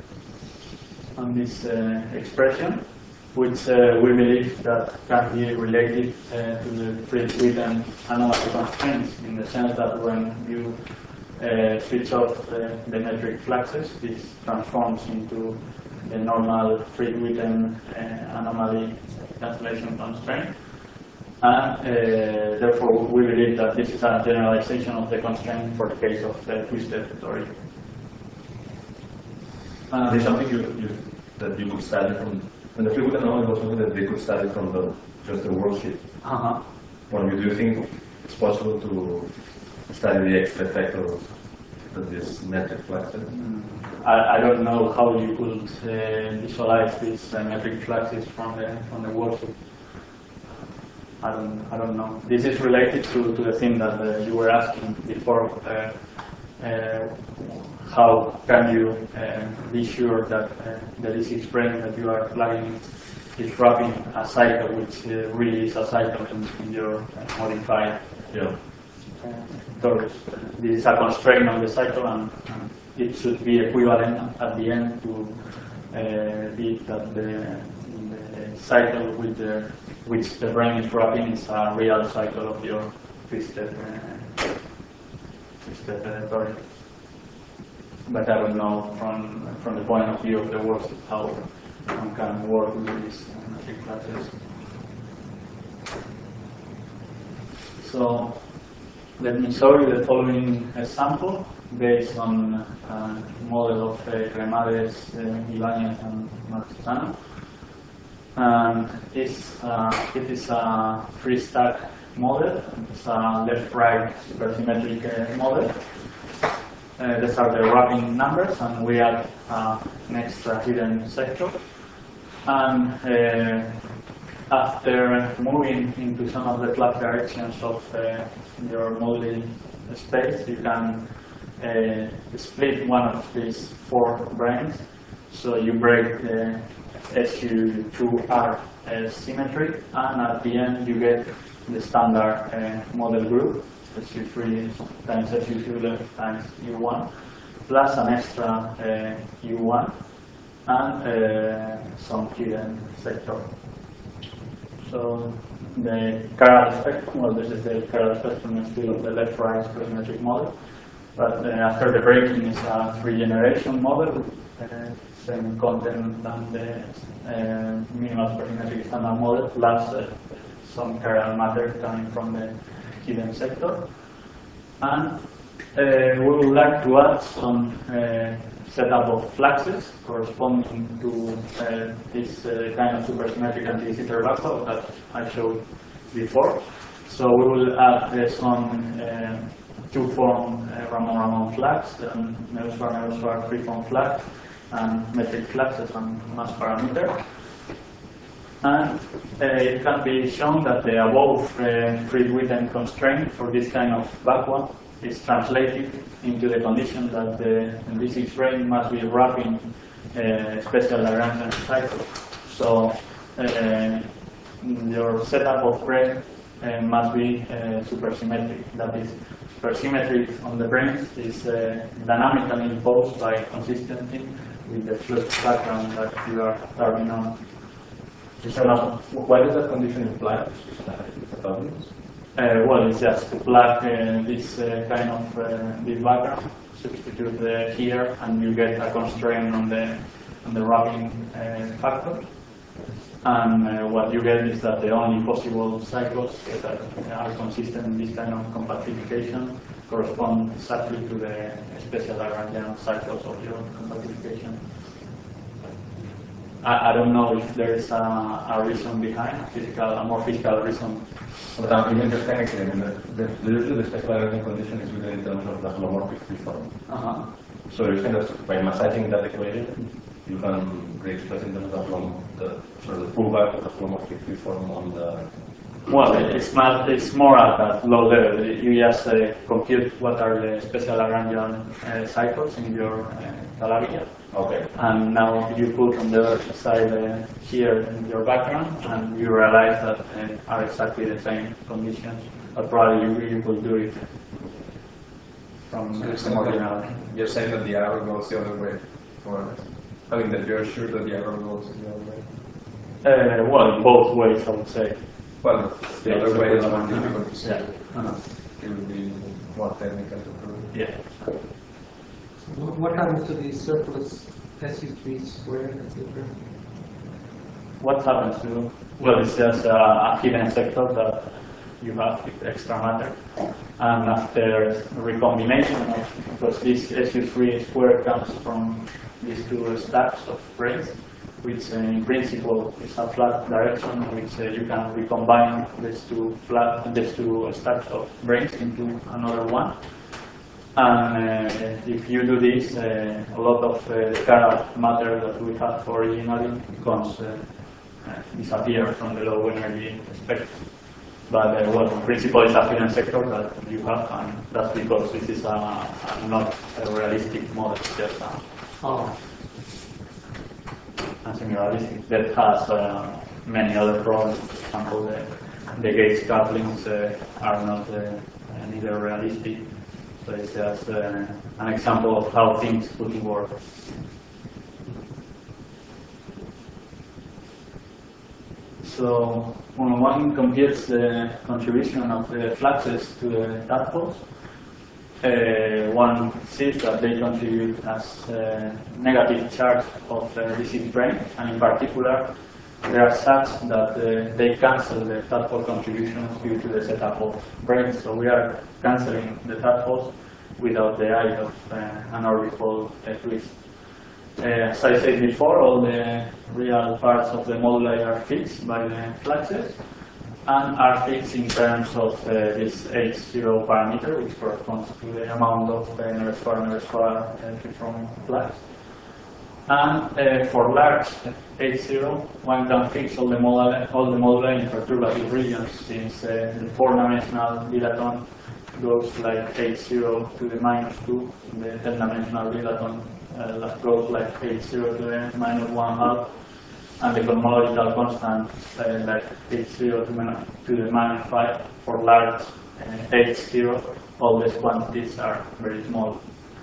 expression, which we believe that can be related to the Fritz-Witten anomaly constraints, in the sense that when you switch off the metric fluxes, this transforms into the normal Fritz-Witten anomaly cancellation constraint. And therefore, we believe that this is a generalization of the constraint for the case of the twisted toric.
There's something that you could study from, and the Fritz-Witten anomaly was something that they could study from just the worksheet. Well, do you think it's possible to study the extra effect of this metric fluxes?
I don't know how you could visualize these metric fluxes from the worksheet. I don't know. This is related to the thing that you were asking before. How can you be sure that the disease brane that you are plugging is wrapping a cycle which really is a cycle in your modified torus? This is a constraint on the cycle, and it should be equivalent at the end to be that the cycle with which the brane is wrapping is a real cycle of your twisted toric. But I don't know from the point of view of the worksheet how one can work with these metric fluxes. So let me show you the following example based on a model of Cremades, Ibanez, and Martesano. And it is a free stack model. It's a left-right supersymmetric model. These are the wrapping numbers, and we add an extra hidden sector. And after moving into some of the flux directions of your modeling space, you can split one of these 4 branes. So you break the SU2R symmetry, and at the end you get the standard model group. SU3 times SU2 times U1, plus an extra U1 and some hidden sector. So the chiral spectrum, well, this is the chiral spectrum still of the left-right supersymmetric model, but after the breaking is a 3-generation model, same content than the minimal supersymmetric standard model, plus some chiral matter coming from the hidden sector. And we would like to add some setup of fluxes corresponding to this kind of supersymmetric anti-de Sitter that I showed before. So we will add some two-form Ramon-Ramon flux, Neuspar free-form flux, and metric fluxes and mass parameter. And it can be shown that the above Friedwitten constraint for this kind of vacuum is translated into the condition that the D6 brane must be wrapping special Lagrangian cycles. So your setup of brane must be supersymmetric. That is, supersymmetry on the branes is dynamically imposed by consistency with the flux background that you are starting on.
So now, what does that condition imply?
Well, it's just to plug this kind of this background, substitute here, and you get a constraint on the wrapping factor. And what you get is that the only possible cycles that are consistent in this kind of compactification correspond exactly to the special Lagrangian cycles of your compactification. I don't know if there is a reason behind, a more physical reason.
But even just technically, I mean, usually the special Lagrangian condition is written in terms of the holomorphic free-form. So you're saying that by massaging that equation, you can re-express in terms of the sort of the pullback of the holomorphic free-form on the.
Well, it's more at that low level. You just compute what are the special Lagrangian cycles in your Calabi-Yau.
Okay.
And now you put on the other side here in your background, and you realize that are exactly the same conditions, but probably you could do it from some ordinary.
You're saying that the arrow goes the other way, or I mean that you're sure that the arrow goes the other way?
Well, both ways, I would say.
Well, the
Yeah,
other way is
so-
more difficult to see.
Yeah.
It would be more technical to prove.
Yeah.
What happens to the surplus SU3 squared, etc.?
What happens to? Well, it's just a hidden sector that you have with extra matter, and after recombination, because this SU3 square comes from these two stacks of branes, which in principle is a flat direction, which you can recombine these two stacks of branes into another one. And if you do this, a lot of chiral matter that we had originally becomes disappears from the low energy spectrum. But well, in principle, it's a hidden sector that you have, and that's because this is not a realistic model, it's just a semi-realistic that has many other problems. For example, the gauge couplings are not neither realistic. So it's just an example of how things could work. So when one computes the contribution of the fluxes to the tadpoles, one sees that they contribute as negative charge of the D6 brane, and in particular, they are such that they cancel the tadpole contributions due to the setup of branes. So we are cancelling the tadpoles without the aid of an orbital twist. As I said before, all the real parts of the moduli are fixed by the fluxes and are fixed in terms of this H0 parameter, which corresponds to the amount of Neuspar from flux. And for large H0, one can fix all the moduli in perturbative regions, since the 4-dimensional dilaton goes like H0 to the -2, the 10-dimensional dilaton goes like H0 to the -1/2, and the cosmological constant like H0 to the -5 for large H0, all these quantities are very small.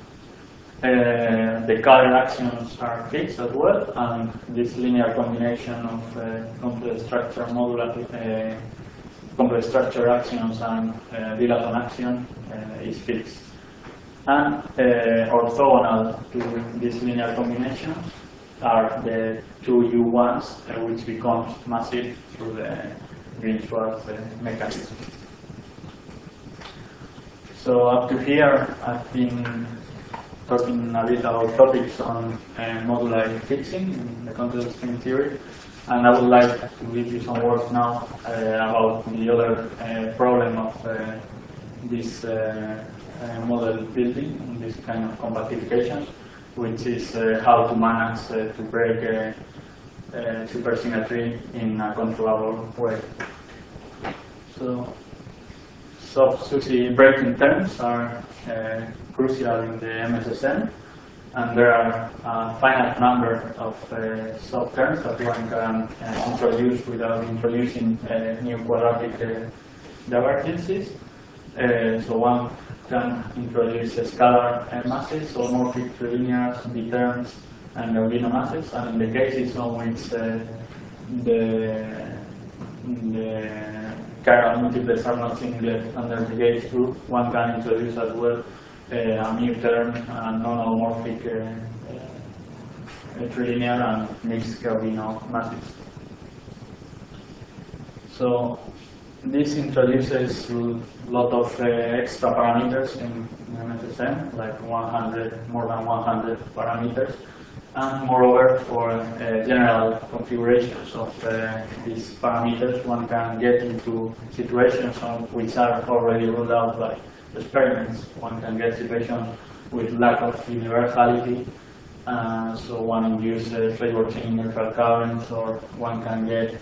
The color actions are fixed as well, and this linear combination of complex structure modular, complex structure actions and dilaton action is fixed. And orthogonal to this linear combination are the two U1s, which becomes massive through the Green-Schwarz mechanism. So up to here, I've been talking a bit about topics on moduli fixing in the context of string theory, and I would like to give you some words now about the other problem of this model building, this kind of compactification, which is how to manage to break supersymmetry in a controllable way. So SUSY breaking terms are crucial in the MSSM, and there are a finite number of subterms that one can introduce without introducing new quadratic divergences. So one can introduce scalar masses, homomorphic trilinears, B terms, and Neulino masses, and in the cases on which the chiral multiplets are not singlet under the gauge group, one can introduce as well a mu term, a non-homomorphic trilinear, and mixed Gaussian masses. So this introduces a lot of extra parameters in MSSM, like more than 100 parameters, and moreover, for general configurations of these parameters, one can get into situations which are already ruled out by experiments. One can get situations with lack of universality, so one induces flavor chain neutral currents, or one can get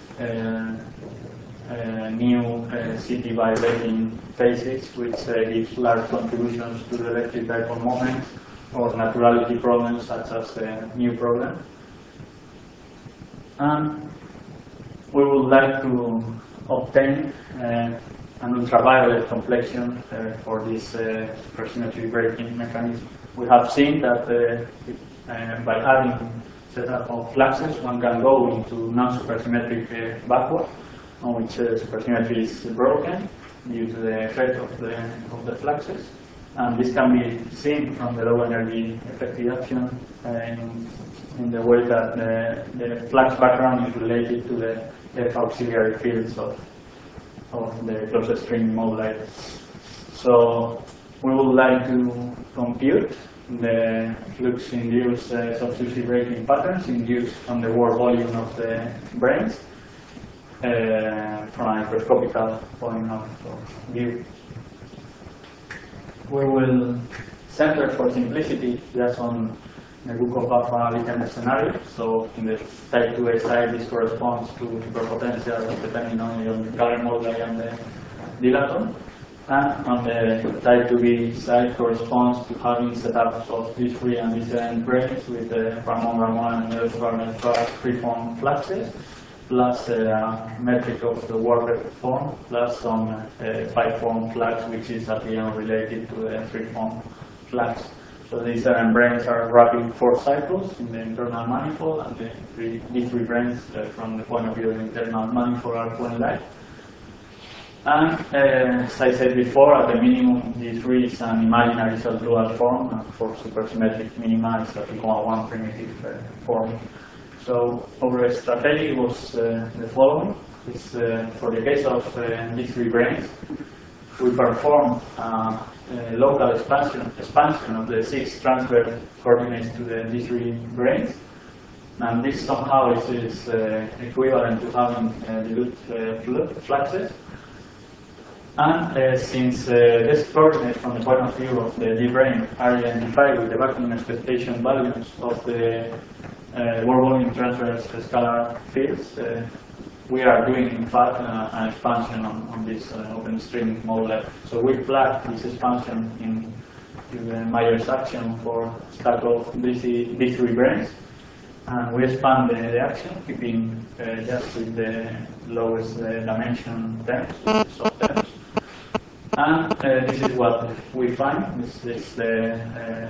new CT vibrating phases, which gives large contributions to the electric dipole moment, or naturality problems such as the new problem. And we would like to obtain an ultraviolet complexion for this supersymmetry breaking mechanism. We have seen that by adding setup of fluxes, one can go into non-supersymmetric backward, on which supersymmetry is broken due to the effect of the fluxes. And this can be seen from the low energy effective action in the way that the flux background is related to the F auxiliary fields of the closed string moduli. So we would like to compute the flux induced sub-SUSY breaking patterns induced on the Ward volume of the brains from a microscopical point of view. We will center for simplicity just on the Bukov-Baffa-Likhanen scenario. So in the type 2A side, this corresponds to hyperpotential depending only on the color moduli and the dilaton. And on the type 2B side corresponds to having setups of D3 and D7 brains with the Ramon and Neusvarner freeform fluxes, plus a metric of the warped form, plus some 5-form flux, which is at the end related to the 3-form flux. So these brains are wrapping 4 cycles in the internal manifold, and the D3 brains from the point of view of the internal manifold are point-like. And as I said before, at the minimum, D3 is an imaginary subdual form, and for supersymmetric minima, it's a P1 primitive form. So our strategy was the following. It's, for the case of D3 brains, we perform local expansion of the 6 transverse coordinates to the D3 brains. And this somehow is equivalent to having dilute fluxes. And since this coordinate from the point of view of the D brain are identified with the vacuum expectation values of the Ward volume transverse scalar fields, we are doing in fact an expansion on this open string model. So we plug this expansion into the Myers action for stack of D3 brains, and we expand the action, keeping just with the lowest dimension terms, subterms. And this is what we find. This is the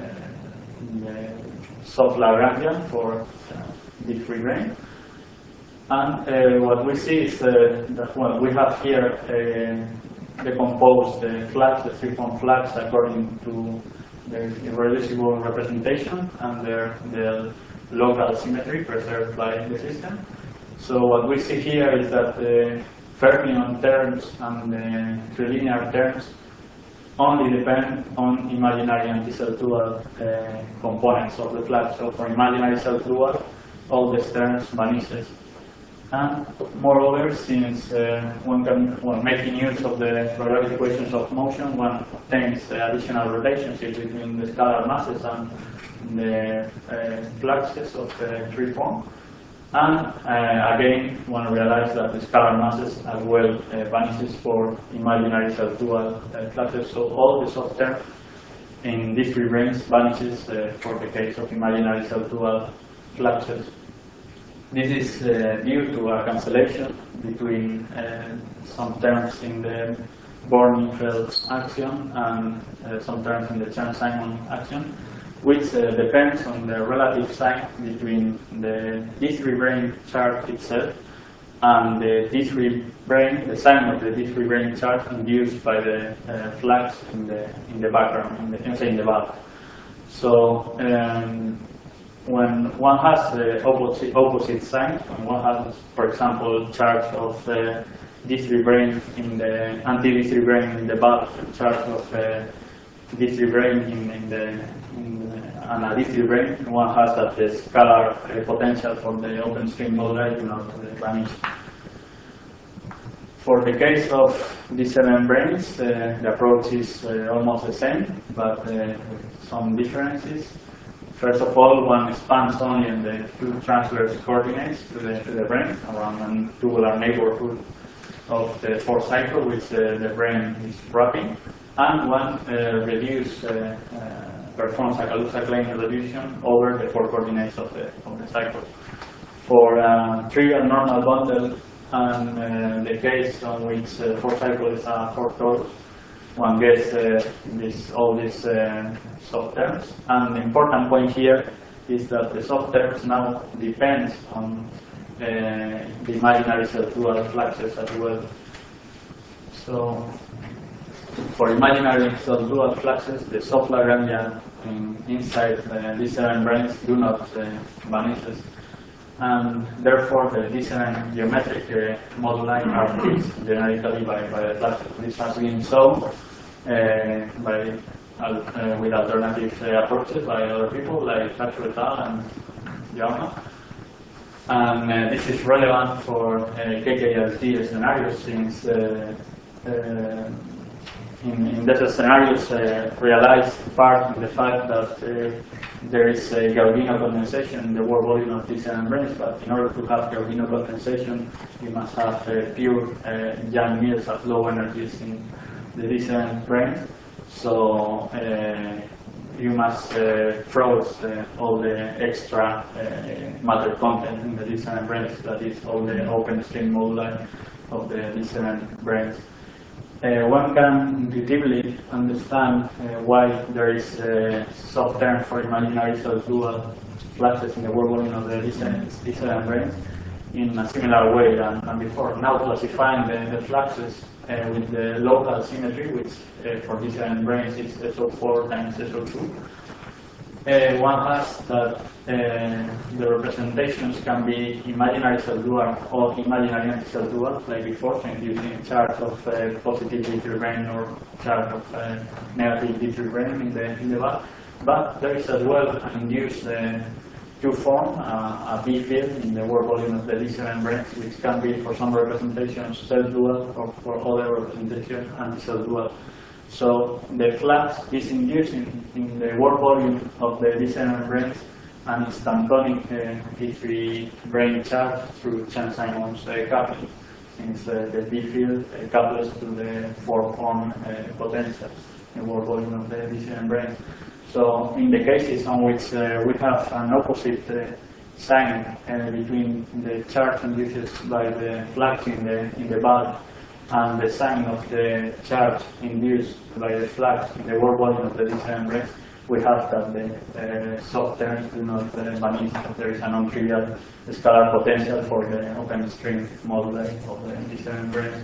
soft Lagrangian for D3 brane. And what we see is that well, we have here decomposed flags, the three-form flags, according to the irreducible representation and the local symmetry preserved by the system. So what we see here is that the fermion terms and the trilinear terms only depend on imaginary anti-cell-dual components of the flag. So for imaginary cell-dual, all the terms vanishes. And moreover, since when making use of the periodic equations of motion, one obtains additional relationships between the scalar masses and the fluxes of the free form. And again, one realizes that the scalar masses as well vanishes for imaginary cell-dual fluxes. So all the soft term in these three branes vanishes for the case of imaginary cell-dual fluxes. This is due to a cancellation between some terms in the Born-Infeld axiom and some terms in the Chern-Simons axiom, which depends on the relative sign between the D3 brane charge itself and the D3 brane, the sign of the D3 brane charge induced by the flags in the background, in the back. So when one has the opposite sign, when one has, for example, charge of D3 brane in the anti-D3 brane in the bulk, charge of D3 brane and a D3 brane, one has that the scalar potential for the open string moduli do not vanish. For the case of D7 branes, the approach is almost the same, but with some differences. First of all, one expands only in the two transverse coordinates to the brane around a tubular neighborhood of the fourth cycle, which the brane is wrapping, and one performs a Kaluza-Klein reduction over the four coordinates of the cycle. For a trivial normal bundle and the case on which fourth cycle is a fourth torus, one gets all these soft terms. And the important point here is that the soft terms now depend on the imaginary cell-dual fluxes as well. So for imaginary cell-dual fluxes, the soft Lagrangian inside D7 branes do not vanish, and therefore the D7 geometric moduli are fixed generically by the fluxes. This has been shown with alternative approaches by other people like Cacho et al. And Jaume. And this is relevant for KKLT scenarios, since in these scenarios realize part of the fact that there is a Gaudino condensation in the world volume of D7 branes, but in order to have Gaudino condensation, you must have pure Young mills at low energies in the D7 brane. So you must froze all the extra matter content in the D7 branes, that is all the open string moduli of the D7 branes. One can intuitively understand why there is a soft term for imaginary cell-dual fluxes in the world volume of the D7 branes in a similar way than before. Now classifying the fluxes with the local symmetry, which for D7 branes is SO4 times SO2. One has that the representations can be imaginary cell-dual or imaginary anti-cell-dual, like before, so using charge of positive D3 brane or charge of negative D3 brane in the back. But there is as well an induced two-form, a B field in the world volume of the D7 branes, which can be for some representations cell-dual or for other representations anti-cell-dual. So the flux is induced in the world volume of the D7 branes and instantonic D3 brane charge through Chern-Simons coupling, since the B field couples to the four-form potential in the world volume of the D7 branes. So in the cases on which we have an opposite sign between the charge induced by the flux in the bulk and the sign of the charge induced by the flux in the work volume of the D7 branes, we have that the soft terms do not vanish. There is a non-trivial scalar potential for the open string moduli of the D7 branes.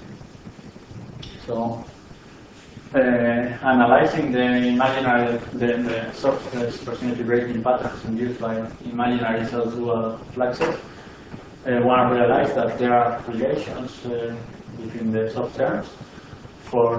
So, analyzing the imaginary, the soft supersymmetry breaking patterns induced by imaginary cell-dual fluxes, one realized that there are relations between the soft terms for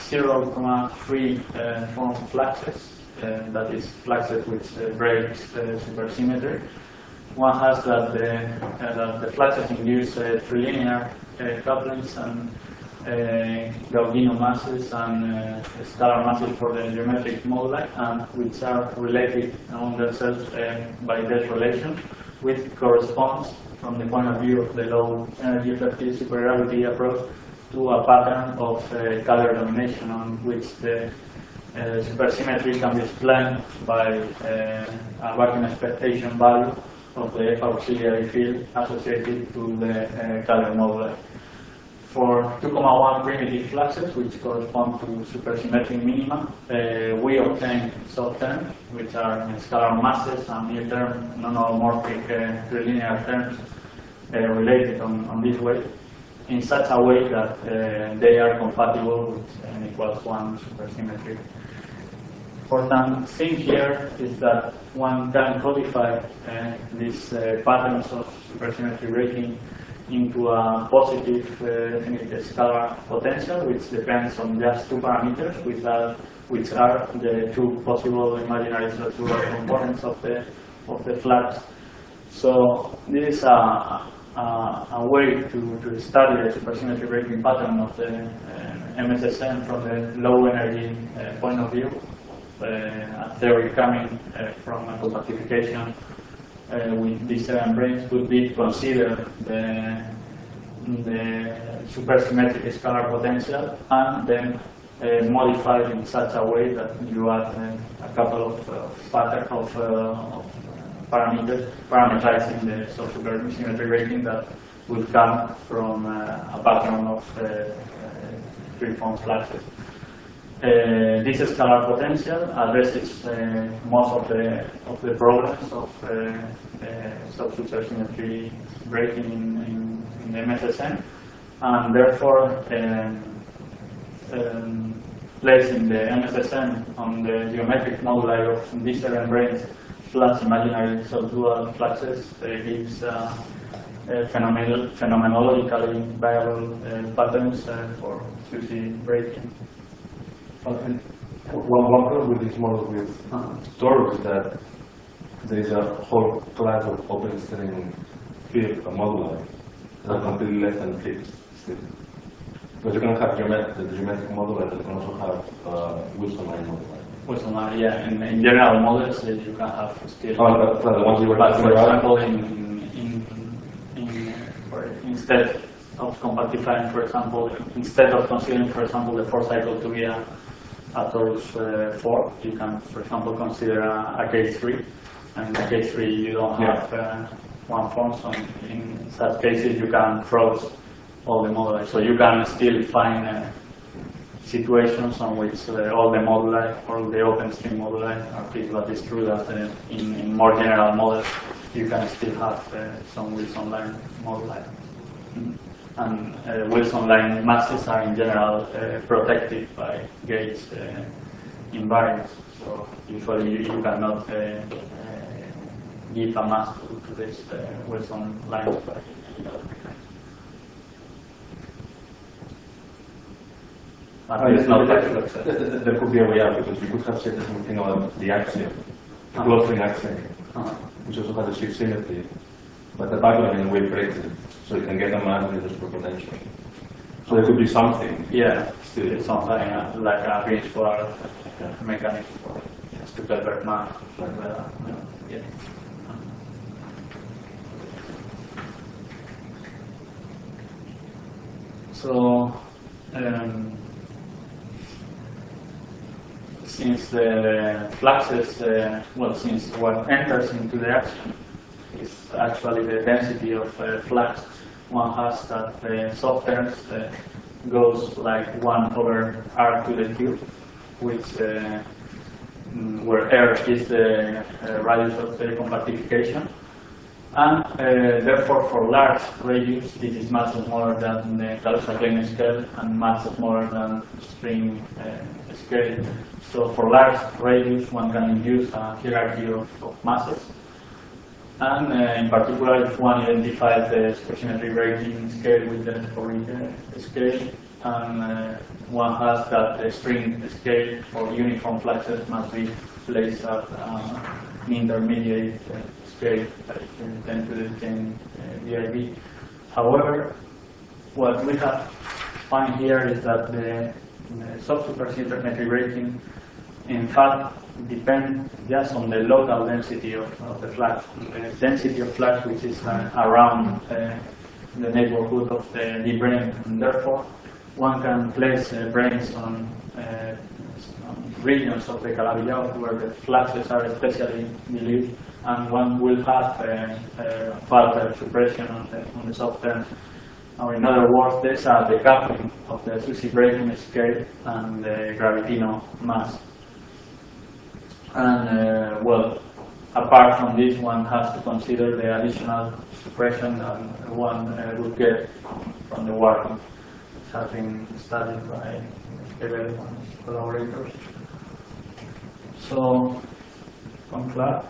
0,3 form fluxes, that is fluxes which breaks supersymmetry. One has that the fluxes induce trilinear couplings and Gaussian masses and scalar masses for the geometric moduli, and which are related among themselves by that relation, which corresponds from the point of view of the low energy effective supergravity approach to a pattern of color domination on which the supersymmetry can be explained by a vacuum expectation value of the F auxiliary field associated to the color moduli. For 2,1 primitive fluxes, which correspond to supersymmetric minima, we obtain soft terms, which are scalar masses and near-term non-holomorphic trilinear terms related on this way, in such a way that they are compatible with n equals 1 supersymmetry. Important thing here is that one can codify these patterns of supersymmetry breaking into a positive scalar potential, which depends on just two parameters, which are the two possible imaginary structural components of the flux. So this is a way to study the supersymmetry breaking pattern of the MSSM from the low energy point of view. A theory coming from a compactification with D7 branes would be to consider the supersymmetric scalar potential and then modify it in such a way that you add a couple of parameters parameterizing the supersymmetry breaking that would come from a pattern of free-form fluxes. This scalar potential addresses most of the problems of supersymmetry breaking in the MSSM, and therefore placing the MSSM on the geometric moduli of D7 branes plus imaginary subdual fluxes gives phenomenologically viable patterns for SUSY breaking.
One problem with this model with torus is that there is a whole class of open string field moduli that are completely less than fixed still. Because you can have the geometric moduli, but you can also have Wilson line moduli.
Wilson line, yeah. In general models, you can have still.
Oh, the ones you were
but for
talking
example, instead of compactifying, for example, instead of considering, for example, the 4-cycle to be a torus 4, you can, for example, consider a case 3, and in the case 3 you don't have one form, so in such cases you can froze all the moduli. So you can still find situations on which all the moduli, all the open string moduli are fixed, but it's true that in more general models you can still have some Wilson line moduli. And Wilson line masses are in general protected by gauge invariance. So usually you cannot give a mass to this Wilson line.
There could be a way out, because you could have said the same thing about the axiom, the closing axiom, which also has a shift symmetry, but the background in a way breaks it, so you can get a mass with this potential. So there could be something.
Yeah, still something like a range for mechanics for Stuckelberg mass. Yeah. So. Since the fluxes, since what enters into the action is actually the density of flux, one has that the soft terms goes like 1/r to the cube, which where r is the radius of the compactification. And therefore, for large radius, this is much smaller than the Kaluza-Klein scale and much smaller than string scale. So for large radius, one can induce a hierarchy of masses. And in particular, if one identifies the supersymmetry breaking scale with the Fourier scale, and one has that the string scale for uniform fluxes must be placed at an intermediate scale, like 10 to the 10 VIB. However, what we have found here is that the sub-supersymmetry breaking, in fact, depends just on the local density of the flux. The density of flux, which is around the neighborhood of the D-brane, and therefore one can place branes on regions of the Calabi-Yau where the fluxes are especially dilute, and one will have further suppression on the soft term. Or in other words, there's a decoupling of the SUSY breaking scale and the gravitino mass. And well, apart from this, one has to consider the additional suppression that one would get from the working. It has been studied by Quevedo and his collaborators. So, conclude,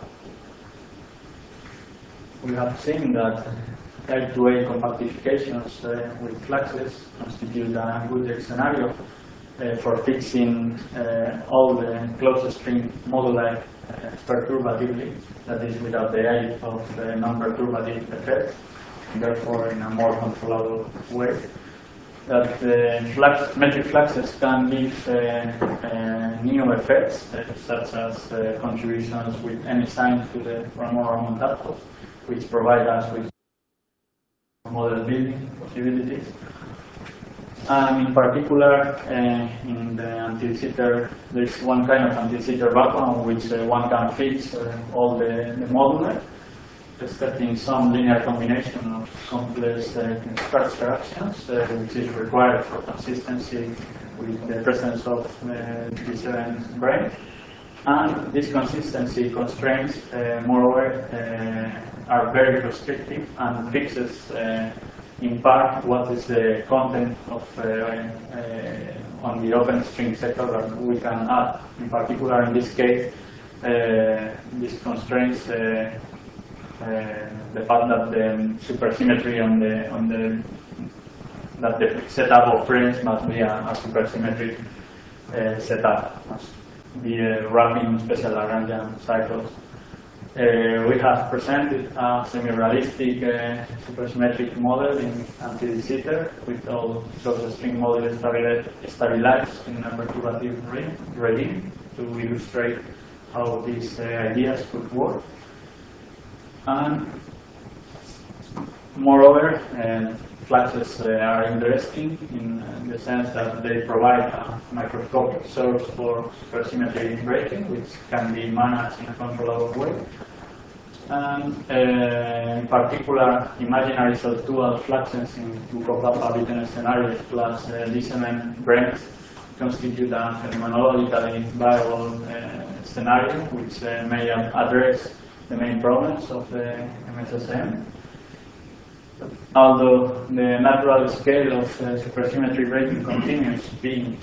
we have seen that L2A compactifications with fluxes constitute a good scenario for fixing all the closed string moduli perturbatively, that is without the aid of non-perturbative effects, and therefore in a more controllable way. That metric fluxes can give new effects, such as contributions with any sign to the Ramon Montalvo, which provide us with model building possibilities. And in particular, in the anti-de-Sitter, there is one kind of anti-de-Sitter vacuum which one can fix all the moduli, expecting some linear combination of complex structure actions, which is required for consistency with the presence of D7 brane. And this consistency constraints, moreover, are very restrictive and fixes in part what is the content of on the open string sector that we can add. In particular, in this case, this constraints the fact that the supersymmetry that the setup of branes must be a supersymmetric setup, must be wrapping special Lagrangian cycles. We have presented a semi-realistic supersymmetric model in anti-de-Sitter with all closed string models stabilized in a perturbative regime to illustrate how these ideas could work. And moreover, fluxes are interesting in the sense that they provide a microscopic source for supersymmetry breaking, which can be managed in a controllable way. And in particular, imaginary subdual fluxes in Buchholz-Witten scenarios plus dissonant branes constitute a phenomenologically viable scenario which may address the main problems of the MSSM. Although the natural scale of supersymmetry breaking continues being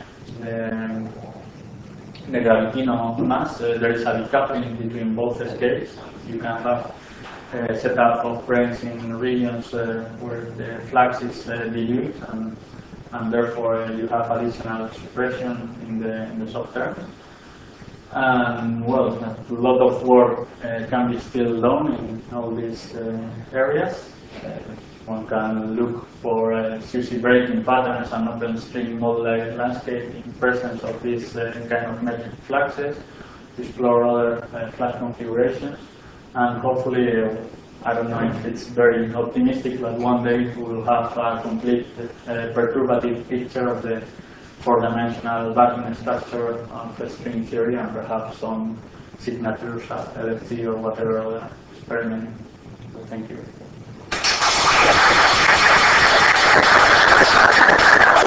the gravitino mass, there is a decoupling between both scales. You can have a setup of branes in regions where the flux is dilute, and therefore you have additional suppression in the soft terms. And well, a lot of work can be still done in all these areas. One can look for SUSY breaking patterns and open string moduli landscape in presence of these kind of metric fluxes, to explore other flux configurations, and hopefully, I don't know if it's very optimistic, but one day we will have a complete perturbative picture of the four-dimensional vacuum structure of the string theory, and perhaps some signatures at LFT or whatever other experiment. So thank you.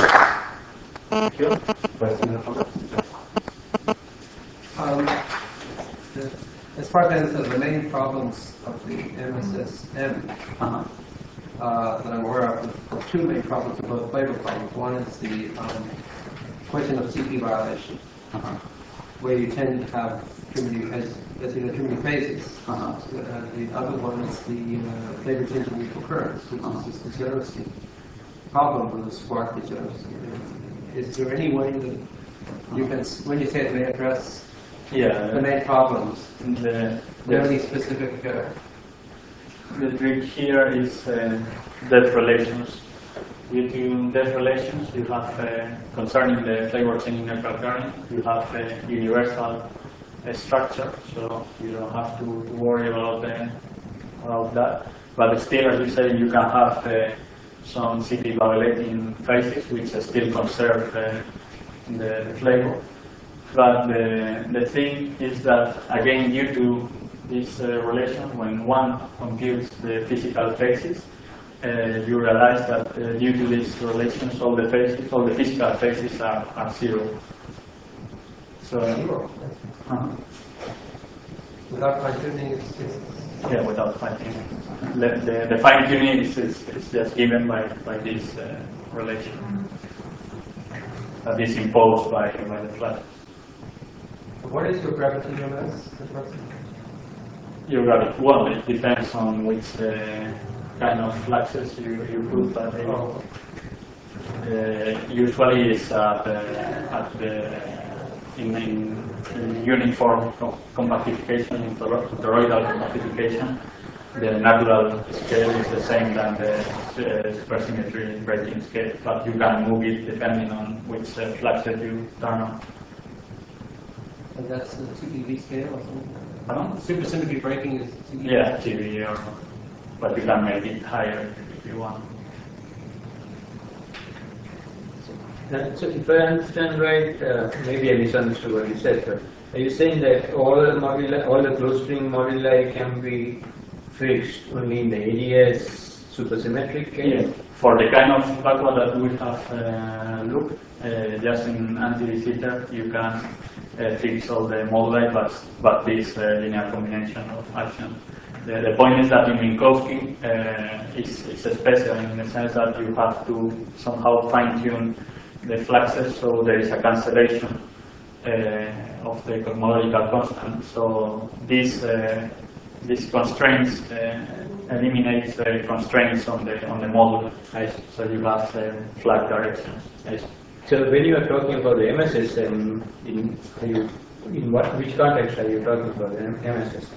Thank you. Questions or comments?
As far as the main problems of the MSSM that I'm aware of, two main problems are both flavor problems. One is the question of CP violation, where you tend to have too many phases. The other one is the flavor changing mutual currents, which is the degeneracy problem with the spark degeneracy. Is there any way that you can, when you say it may address the main problems, very specific?
The trick here is depth relations. Due to depth relations, you have, concerning the flavor changing neutral current, you have a universal structure, so you don't have to worry about that. But still, as you say, you can have some CP violating phases which still conserve the flavor. But the thing is that, again, due to this relation, when one computes the physical phases, you realize that due to these relations, all the physical phases are zero. So,
without fine-tuning,
yeah, without fine-tuning. The fine-tuning is just given by this relation that is imposed by the flash.
What is your gravitational mass?
Your gravity, well, it depends on which kind of fluxes you put, but usually it's in uniform compactification, in toroidal compactification. The natural scale is the same than the supersymmetry breaking scale, but you can move it depending on which fluxes you turn on.
And that's the 2dB scale or something?
Pardon?
Supersymmetry breaking is 2dB?
Yeah, 2dB, but you can make it higher if you want.
So if I understand right, maybe I misunderstood what you said, but are you saying that all the closed string moduli can be fixed only in the ADS supersymmetric case?
Yeah. For the kind of backward that we have looked, just in anti-de Sitter, you can fix all the moduli, but this linear combination of actions. The point is that in Minkowski it's special in the sense that you have to somehow fine-tune the fluxes, so there is a cancellation of the cosmological constant. So this constraints eliminates the constraints on the model. So you have flat directions.
So when you are talking about the MSSM, which context are you talking about the MSSM?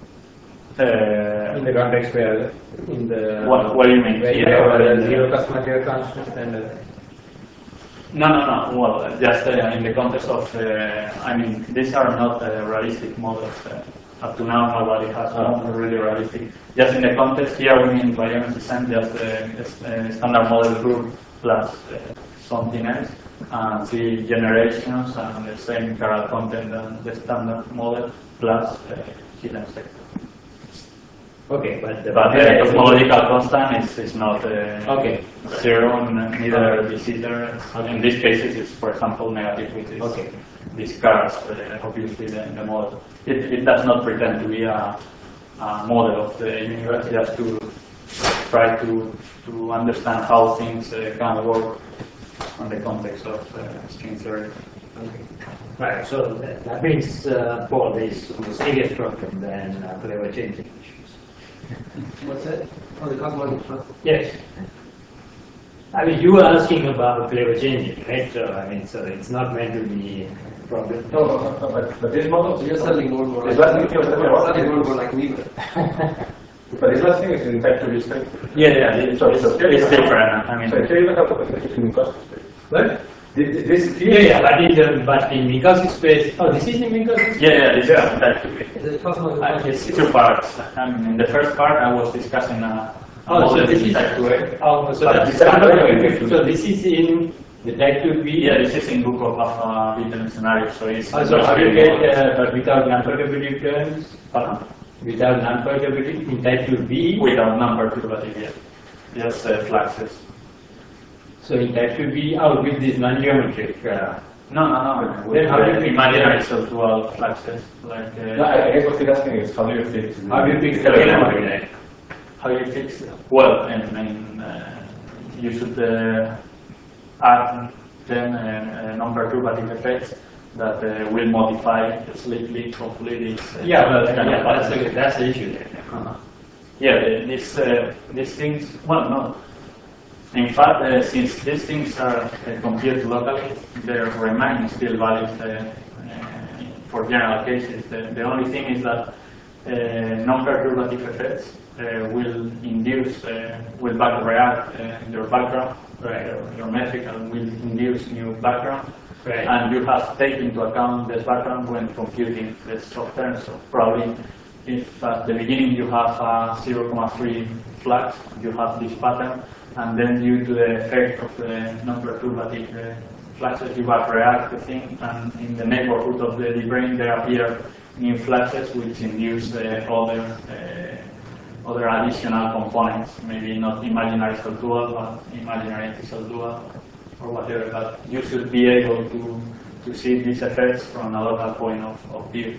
In the context where
what do you mean?
Where you have a zero cosmological constant and
No. Well, just in the context of, I mean, these are not realistic models. Up to now, nobody has one really realistic. Just in the context here, we mean by MSSM just the standard model group plus something else, and 3 generations and the same chiral content than the standard model plus hidden sector.
okay, but
the cosmological constant is not zero, neither de Sitter. In these cases, it's, for example, negative, which is these cars, obviously, the model. It does not pretend to be a model of the universe, just to try to understand how things can work on the context of string theory.
Okay. Right, so that means Paul is a serious problem than flavor changing issues.
What's that? Oh, the cosmological.
Yes. I mean, you were asking about flavor changing, right? So, I mean, so it's not meant to be a problem.
No, but this model,
So you're studying more
is that
like me.
But this last thing is in fact to be strict.
Yeah, it's different. I mean,
so here you even have a position in Minkowski space.
What?
This
but in Minkowski space. Oh, this is in Minkowski space?
Yeah, this is that.
The cosmological.
It's 2 parts. In the first part, I was discussing
so this is
type 2A.
So this is in the type 2B.
Yeah, this is in book of Alpha scenario. So it's
So how do you get, but without non-perturbative terms?
Pardon?
Without non-perturbative in type 2B?
Without non-perturbative, yeah. Just fluxes.
So that should be out with this non-geometric.
No.
Then how do you fix
imaginary
it?
subdual fluxes like.
No, I guess what he's asking is how do you fix
How do you fix the
Telegram.
telegram?
How you fix it? Well, you should add then number two batic effects that will modify slightly, hopefully this.
That's the issue there.
Yeah, these things. Well, no. In fact, since these things are computed locally, they remain still valid for general cases. The only thing is that non-perturbative effects will induce, will back-react your background, your metric, and will induce new background.
Right.
And you have to take into account this background when computing the soft term. So probably, if at the beginning you have a 0.3 flux, you have this pattern, and then due to the effect of the non-perturbative fluxes, you back-react the thing, and in the neighborhood of the brain there appear new fluxes which induce other additional components, maybe not imaginary subdual, but imaginary anti-subdual, or whatever. But you should be able to see these effects from a local point of view.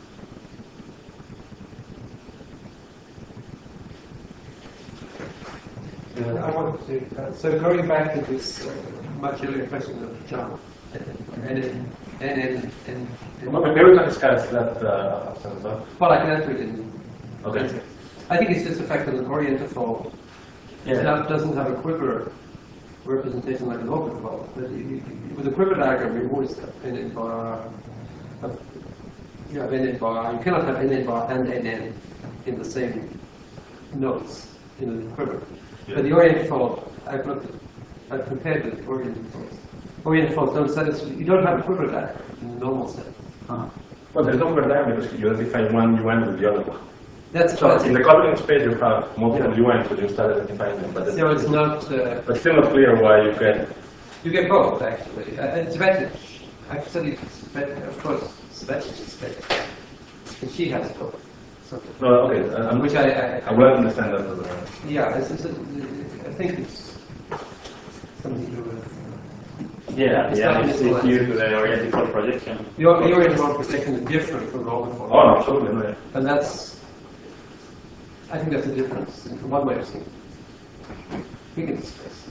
I want to, so going back to this much earlier question of John, and
Maybe we can discuss that after as well.
well, I can answer it in.
Okay.
I think it's just the fact that an Oriental fold doesn't have a quiver representation like an open fold. But with a quiver diagram, you always have NN bar. You have NN bar. You cannot have NN bar and NN in the same notes in the quiver.
Yeah.
But the Oriental fold, I've compared with Oriental folds. Oriental folds don't say you don't have a quiver diagram in the normal sense.
Well, there's no quiver diagram because you identify one UN with the other one.
That's
So in the covering space you have multiple UNs, so you start identifying them. But
so it's not.
but still not clear why you get.
You get both, actually. Svetich, I've studied Svetich, of course, Svetich is better. And she has both. So,
No, okay.
which
I will understand that. As well.
yeah, I think it's something to do with.
Yeah,
It's
yeah,
not
it's
influenced.
due to the oriental projection.
The oriental projection is different from the open form.
Oh, absolutely. No, yeah.
And I think that's a difference, in one way of seeing it. We can discuss.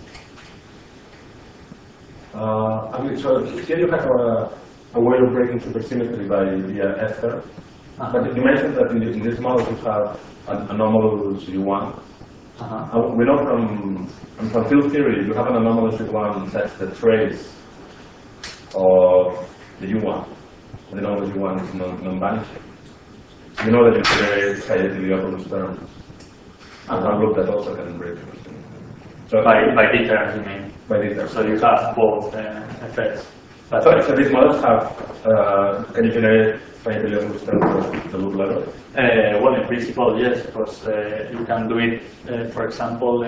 I mean, so here you have a way of breaking supersymmetry via ether. But you mentioned that in this model you have anomalous U1. We know from field theory you have an anomalous U1 such that trace of the U1. The anomalous U1 is non-vanishing. You know that you generate high-Heliopolis terms. And one group that also can break supersymmetry. So
By D terms, you mean?
by this term.
So you have both effects. But
So these models have, can you generate high-Heliopolis terms at the loop level?
well, in principle, yes, because you can do it, for example,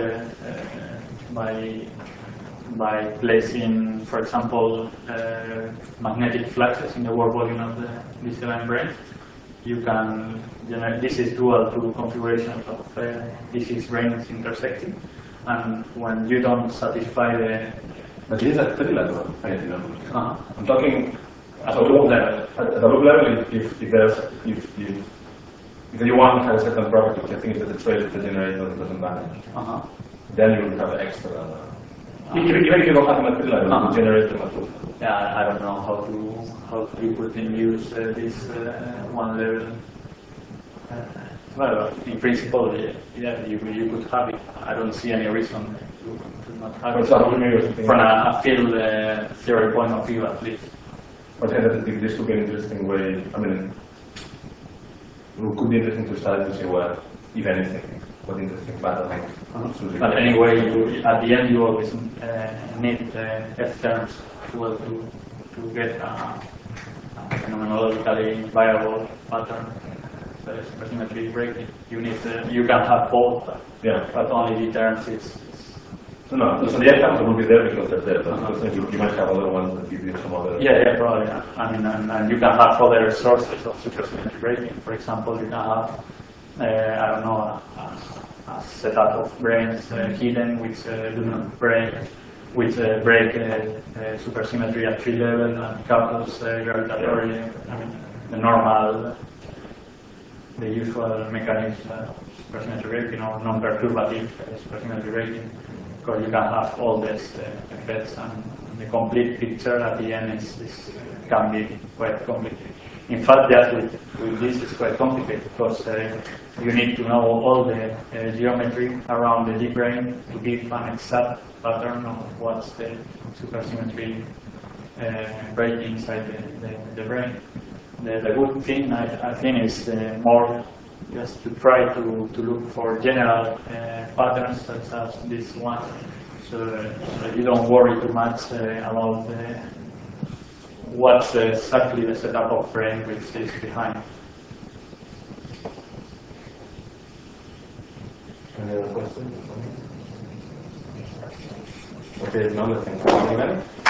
by placing, for example, magnetic fluxes in the work volume of the crystalline brain. You can generate, this is dual to configurations of D6 brains intersecting, and when you don't satisfy the
But this is at trilateral high-Heliopolis. I'm talking at a loop level. At the loop level, if the U1 has a certain property, which I think is that the trace of the generator doesn't vanish, then you will have extra. Even if you don't have them at trilateral, you generate them at loop.
I don't know how to put in use this one level. Well, in principle, yeah, you could have it. I don't see any reason to not have
For
it.
example, maybe something
From a field theory point of view, at least.
I think that this could be an interesting way. I mean, it could be interesting to study to see what, if anything, what interesting patterns.
But anyway, at the end, you always need F terms to get a phenomenologically viable pattern. So it's supersymmetry breaking. You need you can have both,
Yeah.
but only the terms is.
No, so the F terms will be there because they're there. But you might have other ones that give you some other.
Yeah, probably. I mean, and you can have other sources of supersymmetry breaking. For example, you can have, I don't know, a setup of brains hidden which do not break which break supersymmetry at tree level and couples gravitatorily. I mean, the normal, the usual mechanism of supersymmetry breaking or non-perturbative supersymmetry breaking. Of course, you can have all these effects, and the complete picture at the end can be quite complicated. In fact, just with this is quite complicated because you need to know all the geometry around the deep brain to give an exact pattern of what's the supersymmetry breaking inside the brain. The good thing, I think, is more just to try to look for general patterns such as this one, so you don't worry too much about what's exactly the setup of brain which is behind.
Any other questions? Okay, another thing.